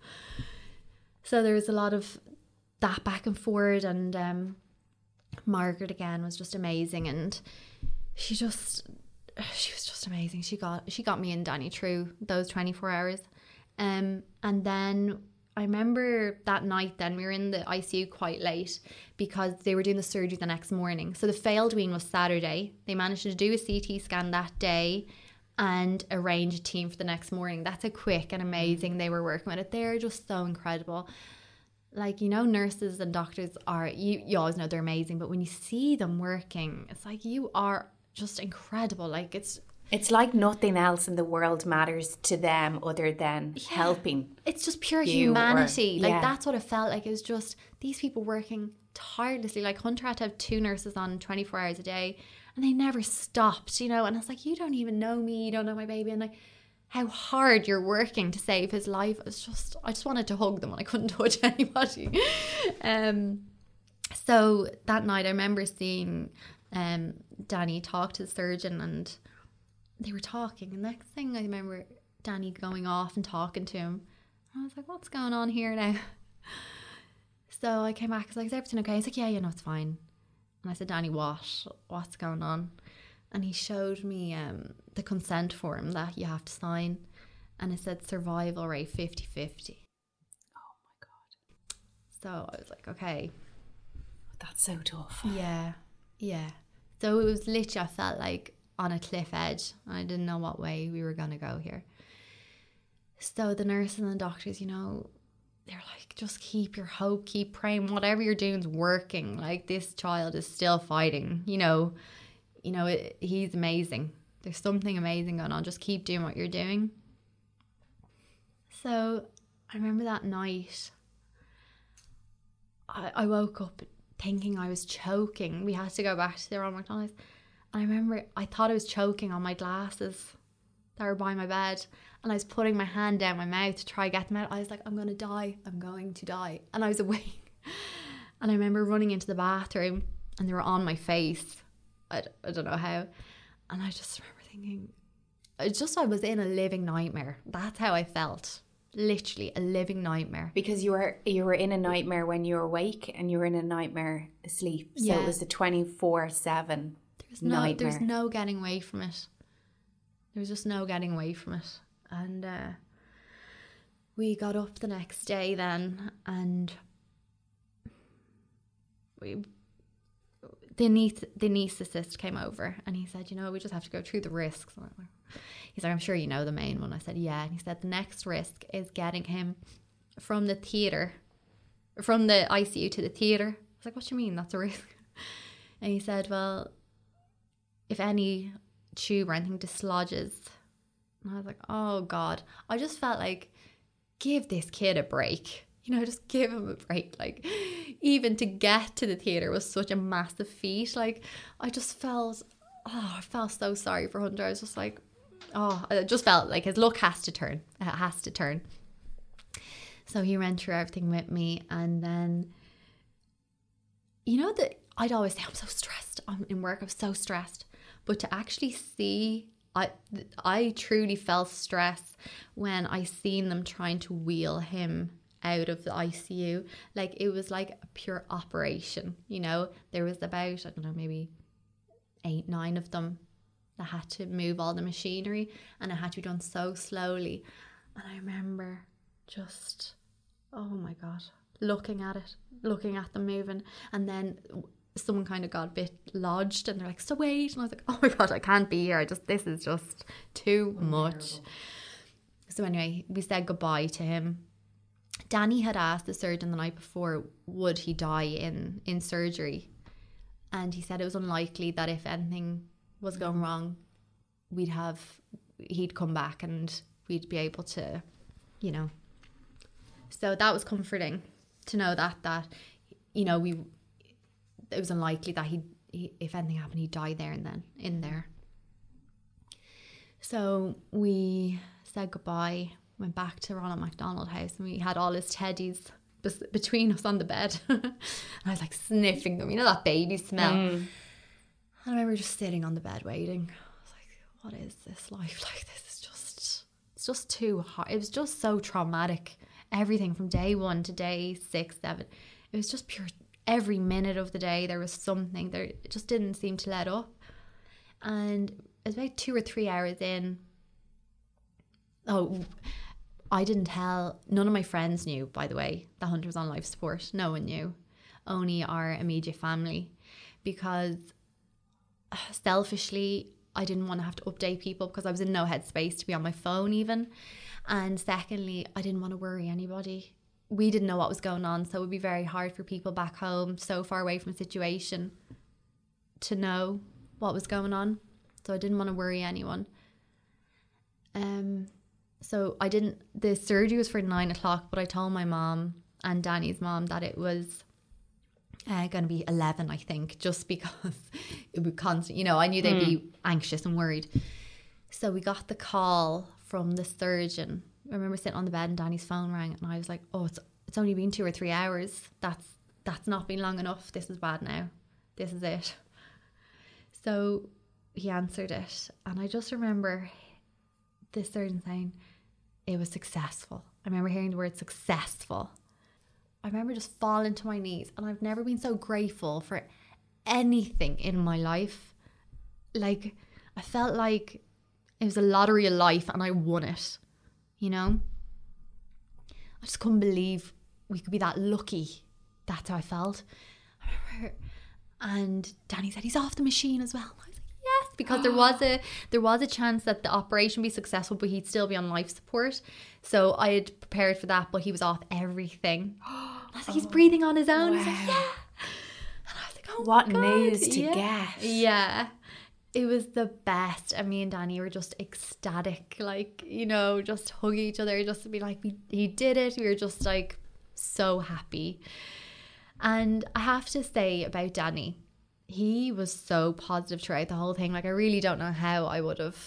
So there was a lot of that back and forward, and Margaret again was just amazing, and she was just amazing. She got me and Danny through those 24 hours. And then I remember that night then we were in the ICU quite late because they were doing the surgery the next morning. So the failed wean was Saturday. They managed to do a CT scan that day and arrange a team for the next morning. That's how quick and amazing they were working with it. They're just so incredible. Like, you know, nurses and doctors are, you always know they're amazing, but when you see them working, it's like you are just incredible. Like it's like nothing else in the world matters to them other than helping. It's just pure humanity. That's what it felt like. It was just these people working tirelessly. Like Hunter had to have 2 nurses on 24 hours a day, and they never stopped, you know. And I was like, you don't even know me, you don't know my baby, and like how hard you're working to save his life. It's just, I just wanted to hug them and I couldn't touch anybody. So that night I remember seeing Danny talk to the surgeon, and they were talking, and next thing I remember Danny going off and talking to him. I was like, what's going on here now? So I came back, I was like, is everything okay? He's like, yeah, it's fine. And I said, Danny, what's going on? And he showed me the consent form that you have to sign, and it said survival rate 50-50. Oh my God. So I was like, okay. That's so tough. Yeah. So it was literally, I felt like on a cliff edge. I didn't know what way we were going to go here. So the nurses and the doctors, you know, they're like, just keep your hope, keep praying, whatever you're doing is working. Like, this child is still fighting, you know, he's amazing. There's something amazing going on. Just keep doing what you're doing. So I remember that night, I woke up thinking I was choking. We had to go back to the Ronald McDonald's. And I remember I thought I was choking on my glasses that were by my bed. And I was putting my hand down my mouth to try to get them out. I was like, I'm going to die. And I was awake. And I remember running into the bathroom and they were on my face. I don't know how. And I just remember thinking, I was in a living nightmare. That's how I felt. literally a living nightmare. Because you were in a nightmare when you were awake and you were in a nightmare asleep. So Yeah. it was a 24/7 nightmare. There's no getting away from it. There was just no getting away from it. And we got up the next day then, and the anaesthetist came over, and he said, we just have to go through the risks. He's like, I'm sure you know the main one. I said, yeah. And he said the next risk is getting him from the ICU to the theatre. I was like, what do you mean that's a risk? And he said, well, if any tube or anything dislodges. And I was like, oh God. I just felt like, give this kid a break. Just give him a break. Like, even to get to the theatre was such a massive feat. Like, I felt so sorry for Hunter. I was just like, I just felt like his luck has to turn. It has to turn. So he ran through everything with me. And then, that I'd always say, I'm so stressed. I'm in work, I'm so stressed. But to actually see, I truly felt stress when I seen them trying to wheel him out of the ICU. Like, it was like a pure operation. There was about, I don't know, maybe 8-9 of them that had to move all the machinery, and it had to be done so slowly. And I remember just, oh my God, looking at them moving, and then someone kind of got a bit lodged, and they're like, so wait, and I was like, oh my God, I can't be here. This is just too much. So anyway, we said goodbye to him. Danny had asked the surgeon the night before, would he die in surgery? And he said it was unlikely that if anything was going wrong, he'd come back and we'd be able to, So that was comforting to know that it was unlikely that he if anything happened, he'd die there and then, in there. So we said goodbye, went back to Ronald McDonald House, and we had all his teddies between us on the bed. And I was like sniffing them, that baby smell. And I remember just sitting on the bed waiting. I was like, what is this life like? It's just too hard. It was just so traumatic. Everything from day 1 to day 6, 7. It was just pure. Every minute of the day there was something there. It just didn't seem to let up. And it was about 2 or 3 hours in. I didn't tell. None of my friends knew, by the way, that Hunter was on life support. No one knew. Only our immediate family. Because selfishly, I didn't want to have to update people because I was in no headspace to be on my phone even. And secondly, I didn't want to worry anybody. We didn't know what was going on, so it would be very hard for people back home, so far away from the situation, to know what was going on. So I didn't want to worry anyone. So I didn't. The surgery was for 9 o'clock, but I told my mom and Danny's mom that it was going to be 11, I think, just because it would constant. I knew they'd be anxious and worried. So we got the call from the surgeon. I remember sitting on the bed and Danny's phone rang, and I was like, "Oh, it's only been 2 or 3 hours. That's not been long enough. This is bad now. This is it." So he answered it, and I just remember the surgeon saying it was successful. I remember hearing the word successful. I remember just falling to my knees, and I've never been so grateful for anything in my life. Like, I felt like it was a lottery of life and I won it, I just couldn't believe we could be that lucky. That's how I felt. I remember, and Danny said he's off the machine as well. I was like, yes, because there was a chance that the operation be successful, but he'd still be on life support. So I had prepared for that, but he was off everything. I was like, he's breathing on his own. Wow. He's like, yeah. And I was like, oh what my God. news to get. Yeah. It was the best. And me and Danny were just ecstatic, like, just hugging each other, just to be like, he did it. We were just like so happy. And I have to say about Danny, he was so positive throughout the whole thing. Like, I really don't know how I would have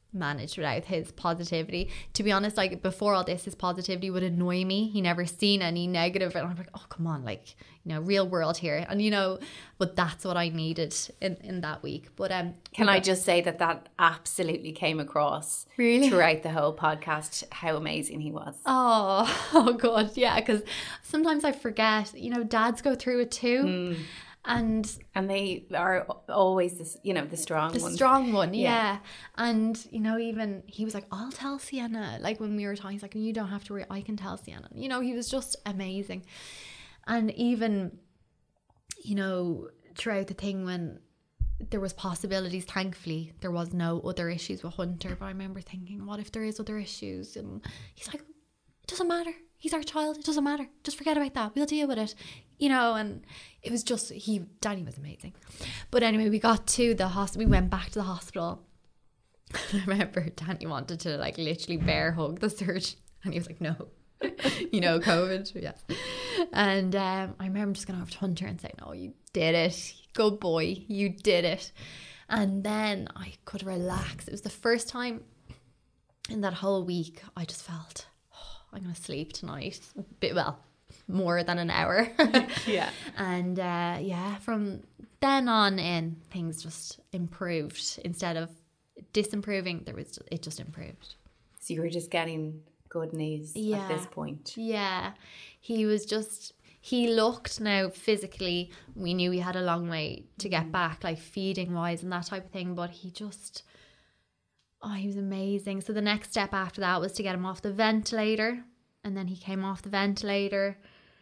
manage without his positivity. To be honest, like before all this, his positivity would annoy me. He never seen any negative, and I'm like, oh come on, like, you know, real world here. And you know, but that's what I needed in that week. But can I just say that absolutely came across really throughout the whole podcast how amazing he was. Oh god, yeah, because sometimes I forget, you know, dads go through it too. And they are always this, you know, the strong one, yeah. And you know, even he was like, I'll tell Sienna, like when we were talking, he's like, you don't have to worry, I can tell Sienna. You know, he was just amazing. And even, you know, throughout the thing when there was possibilities, thankfully there was no other issues with Hunter, but I remember thinking, what if there is other issues? And he's like, it doesn't matter, he's our child, it doesn't matter, just forget about that, we'll deal with it. You know, and it was just, Danny was amazing. But anyway, we got to the hospital, we went back to the hospital. I remember Danny wanted to like literally bear hug the surgeon, and he was like, no, you know, COVID, yes. And I remember just going over to Hunter and saying, oh, you did it, good boy, you did it. And then I could relax. It was the first time in that whole week I just felt, oh, I'm going to sleep tonight. More than an hour. Yeah. And from then on in, things just improved instead of disimproving. It just improved. So you were just getting good news at this point. Yeah, he looked, now physically we knew he had a long way to get back, like feeding wise and that type of thing, but he was amazing. So the next step after that was to get him off the ventilator, and then he came off the ventilator.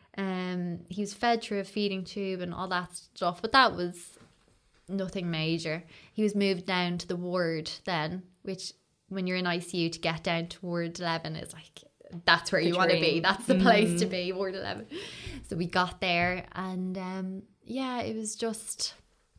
He was fed through a feeding tube and all that stuff, but that was nothing major. He was moved down to the ward then, which when you're in ICU, to get down to ward 11 is like, that's where you want to be. That's the place to be, ward 11. So we got there, and it was just,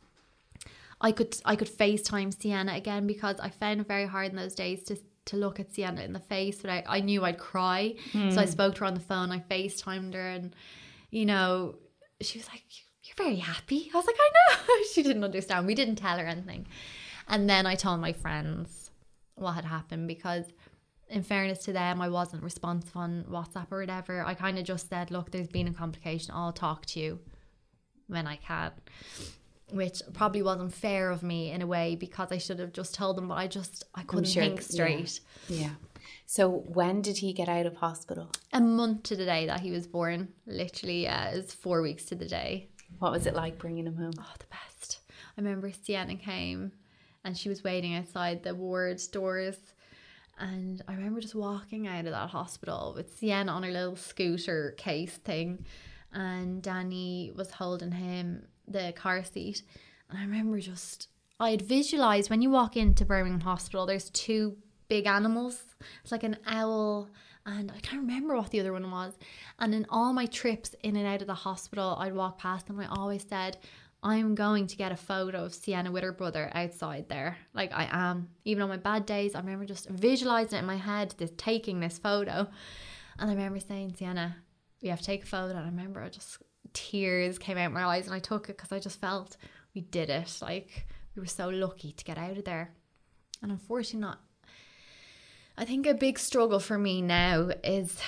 I could FaceTime Sienna again, because I found it very hard in those days to look at Sienna in the face, but I knew I'd cry. So I spoke to her on the phone, I FaceTimed her, and you know, she was like, you're very happy. I was like, I know. She didn't understand. We didn't tell her anything. And then I told my friends what had happened, because in fairness to them, I wasn't responsive on WhatsApp or whatever. I kind of just said, look, there's been a complication, I'll talk to you when I can. Which probably wasn't fair of me in a way, because I should have just told them, but I couldn't think straight. Yeah. So when did he get out of hospital? A month to the day that he was born. Literally, it was 4 weeks to the day. What was it like bringing him home? Oh, the best. I remember Sienna came and she was waiting outside the ward doors. And I remember just walking out of that hospital with Sienna on her little scooter case thing. And Danny was holding him, the car seat. And I remember I had visualised, when you walk into Birmingham Hospital, there's two big animals. It's like an owl, and I can't remember what the other one was. And in all my trips in and out of the hospital, I'd walk past them. I always said, I'm going to get a photo of Sienna with her brother outside there. Like, I am. Even on my bad days, I remember just visualising it in my head, taking this photo. And I remember saying, Sienna, we have to take a photo. And I remember tears came out my eyes, and I took it because I just felt we did it. Like, we were so lucky to get out of there. And unfortunately I think a big struggle for me now is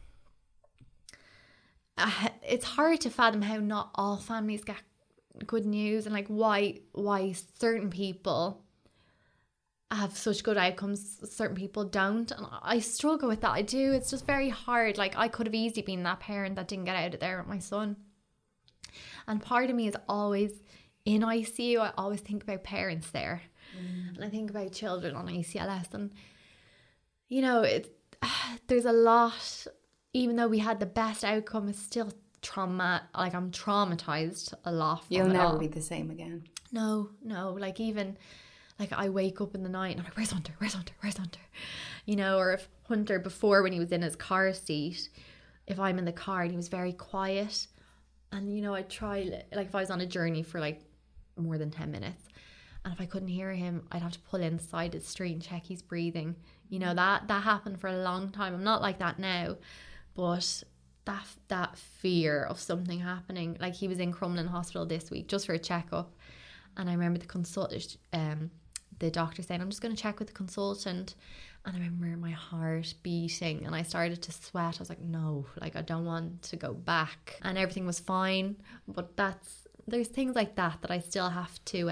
it's hard to fathom how not all families get good news, and like why certain people have such good outcomes, certain people don't. And I struggle with that. I do. It's just very hard. Like, I could have easily been that parent that didn't get out of there with my son. And part of me is always in ICU. I always think about parents there. And I think about children on ACLS. And, you know, there's a lot, even though we had the best outcome, it's still like I'm traumatized a lot from You'll it never all. be the same again. No, like even like I wake up in the night and I'm like, where's Hunter? You know, or if Hunter, before when he was in his car seat, if I'm in the car and he was very quiet, and you know, I'd try, like if I was on a journey for like more than 10 minutes, and if I couldn't hear him, I'd have to pull inside the street and check he's breathing. You know, that happened for a long time. I'm not like that now, but that fear of something happening, like he was in Crumlin Hospital this week just for a checkup, and I remember the the doctor saying, I'm just going to check with the consultant. And I remember my heart beating and I started to sweat. I was like, no, like I don't want to go back. And everything was fine. But there's things like that I still have to,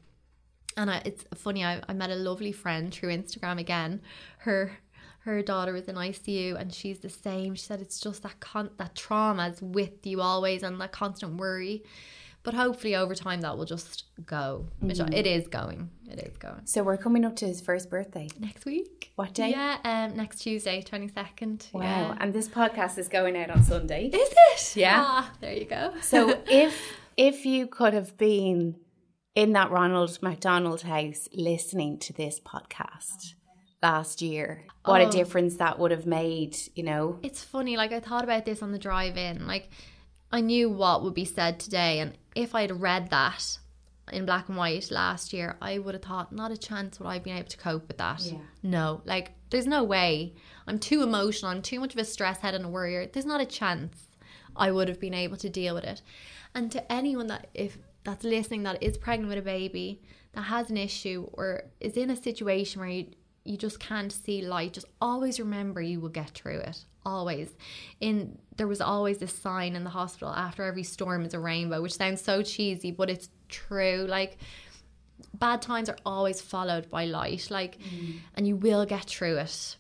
it's funny, I met a lovely friend through Instagram again. Her daughter was in ICU and she's the same. She said it's just that trauma is with you always and that constant worry. But hopefully over time that will just go. Which it is going. So we're coming up to his first birthday. Next week. What day? Yeah, next Tuesday, 22nd. Wow. Yeah. And this podcast is going out on Sunday. Is it? Yeah. There you go. So if you could have been in that Ronald McDonald house listening to this podcast last year, what a difference that would have made, you know? It's funny, like I thought about this on the drive in, like I knew what would be said today, and if I'd read that in black and white last year, I would have thought, not a chance would I have been able to cope with that. Yeah. No, like there's no way. I'm too emotional, I'm too much of a stress head and a worrier. There's not a chance I would have been able to deal with it. And to anyone that's listening that is pregnant with a baby, that has an issue or is in a situation where you just can't see light, just always remember you will get through it. Always. There was always this sign in the hospital, after every storm is a rainbow, which sounds so cheesy, but it's true. Like, bad times are always followed by light, like, and you will get through it.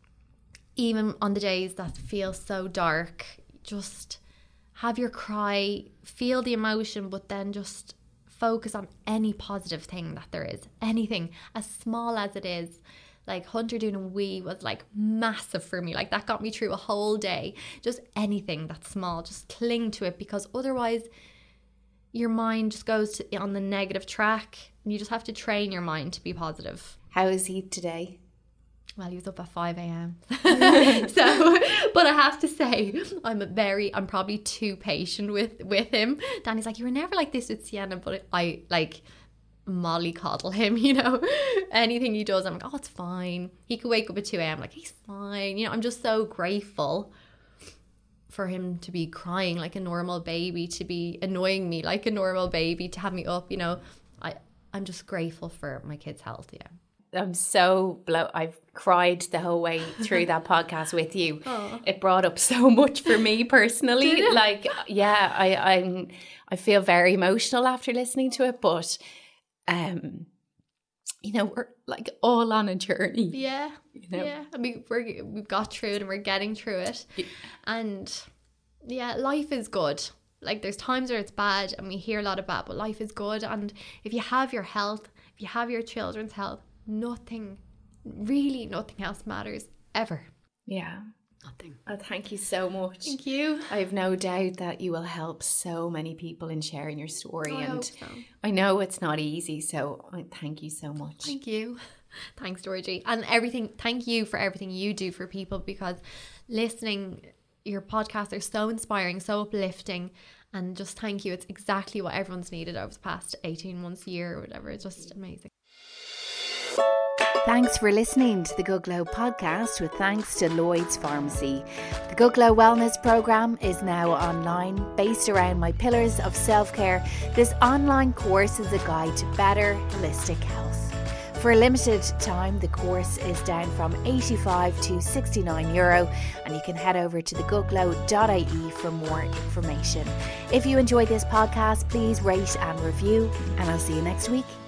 Even on the days that feel so dark, just have your cry, feel the emotion, but then just focus on any positive thing that there is. Anything, as small as it is. Like Hunter doing a wee was like massive for me. Like that got me through a whole day. Just anything that's small, just cling to it, because otherwise your mind just goes on the negative track. And you just have to train your mind to be positive. How is he today? Well, he was up at 5 a.m. So, but I have to say, I'm probably too patient with him. Danny's like, you were never like this with Sienna, but I like mollycoddle him, you know. Anything he does, I'm like, oh, it's fine. He could wake up at 2 a.m. like, he's fine. You know, I'm just so grateful for him to be crying like a normal baby, to be annoying me like a normal baby, to have me up, you know. I'm just grateful for my kid's health, yeah. I'm so I've cried the whole way through that podcast with you. Aww. It brought up so much for me personally. Like, yeah, I feel very emotional after listening to it, but you know, we're like all on a journey. Yeah, you know? Yeah. I mean, we've got through it and we're getting through it. Yeah. And yeah, life is good. Like, there's times where it's bad and we hear a lot of bad, but life is good. And if you have your health, if you have your children's health, nothing else matters ever. Yeah. Nothing. Oh, thank you so much. Thank you. I have no doubt that you will help so many people in sharing your story. I and hope so. I know it's not easy, so thank you so much. Thank you. Thanks, Georgie. And thank you for everything you do for people, because listening, your podcasts are so inspiring, so uplifting, and just thank you. It's exactly what everyone's needed over the past 18 months, year, or whatever. It's just amazing. Thanks for listening to the Good Glow podcast, with thanks to Lloyd's Pharmacy. The Good Glow Wellness Programme is now online, based around my pillars of self-care. This online course is a guide to better holistic health. For a limited time, the course is down from €85 to €69, and you can head over to thegoodglow.ie for more information. If you enjoyed this podcast, please rate and review, and I'll see you next week.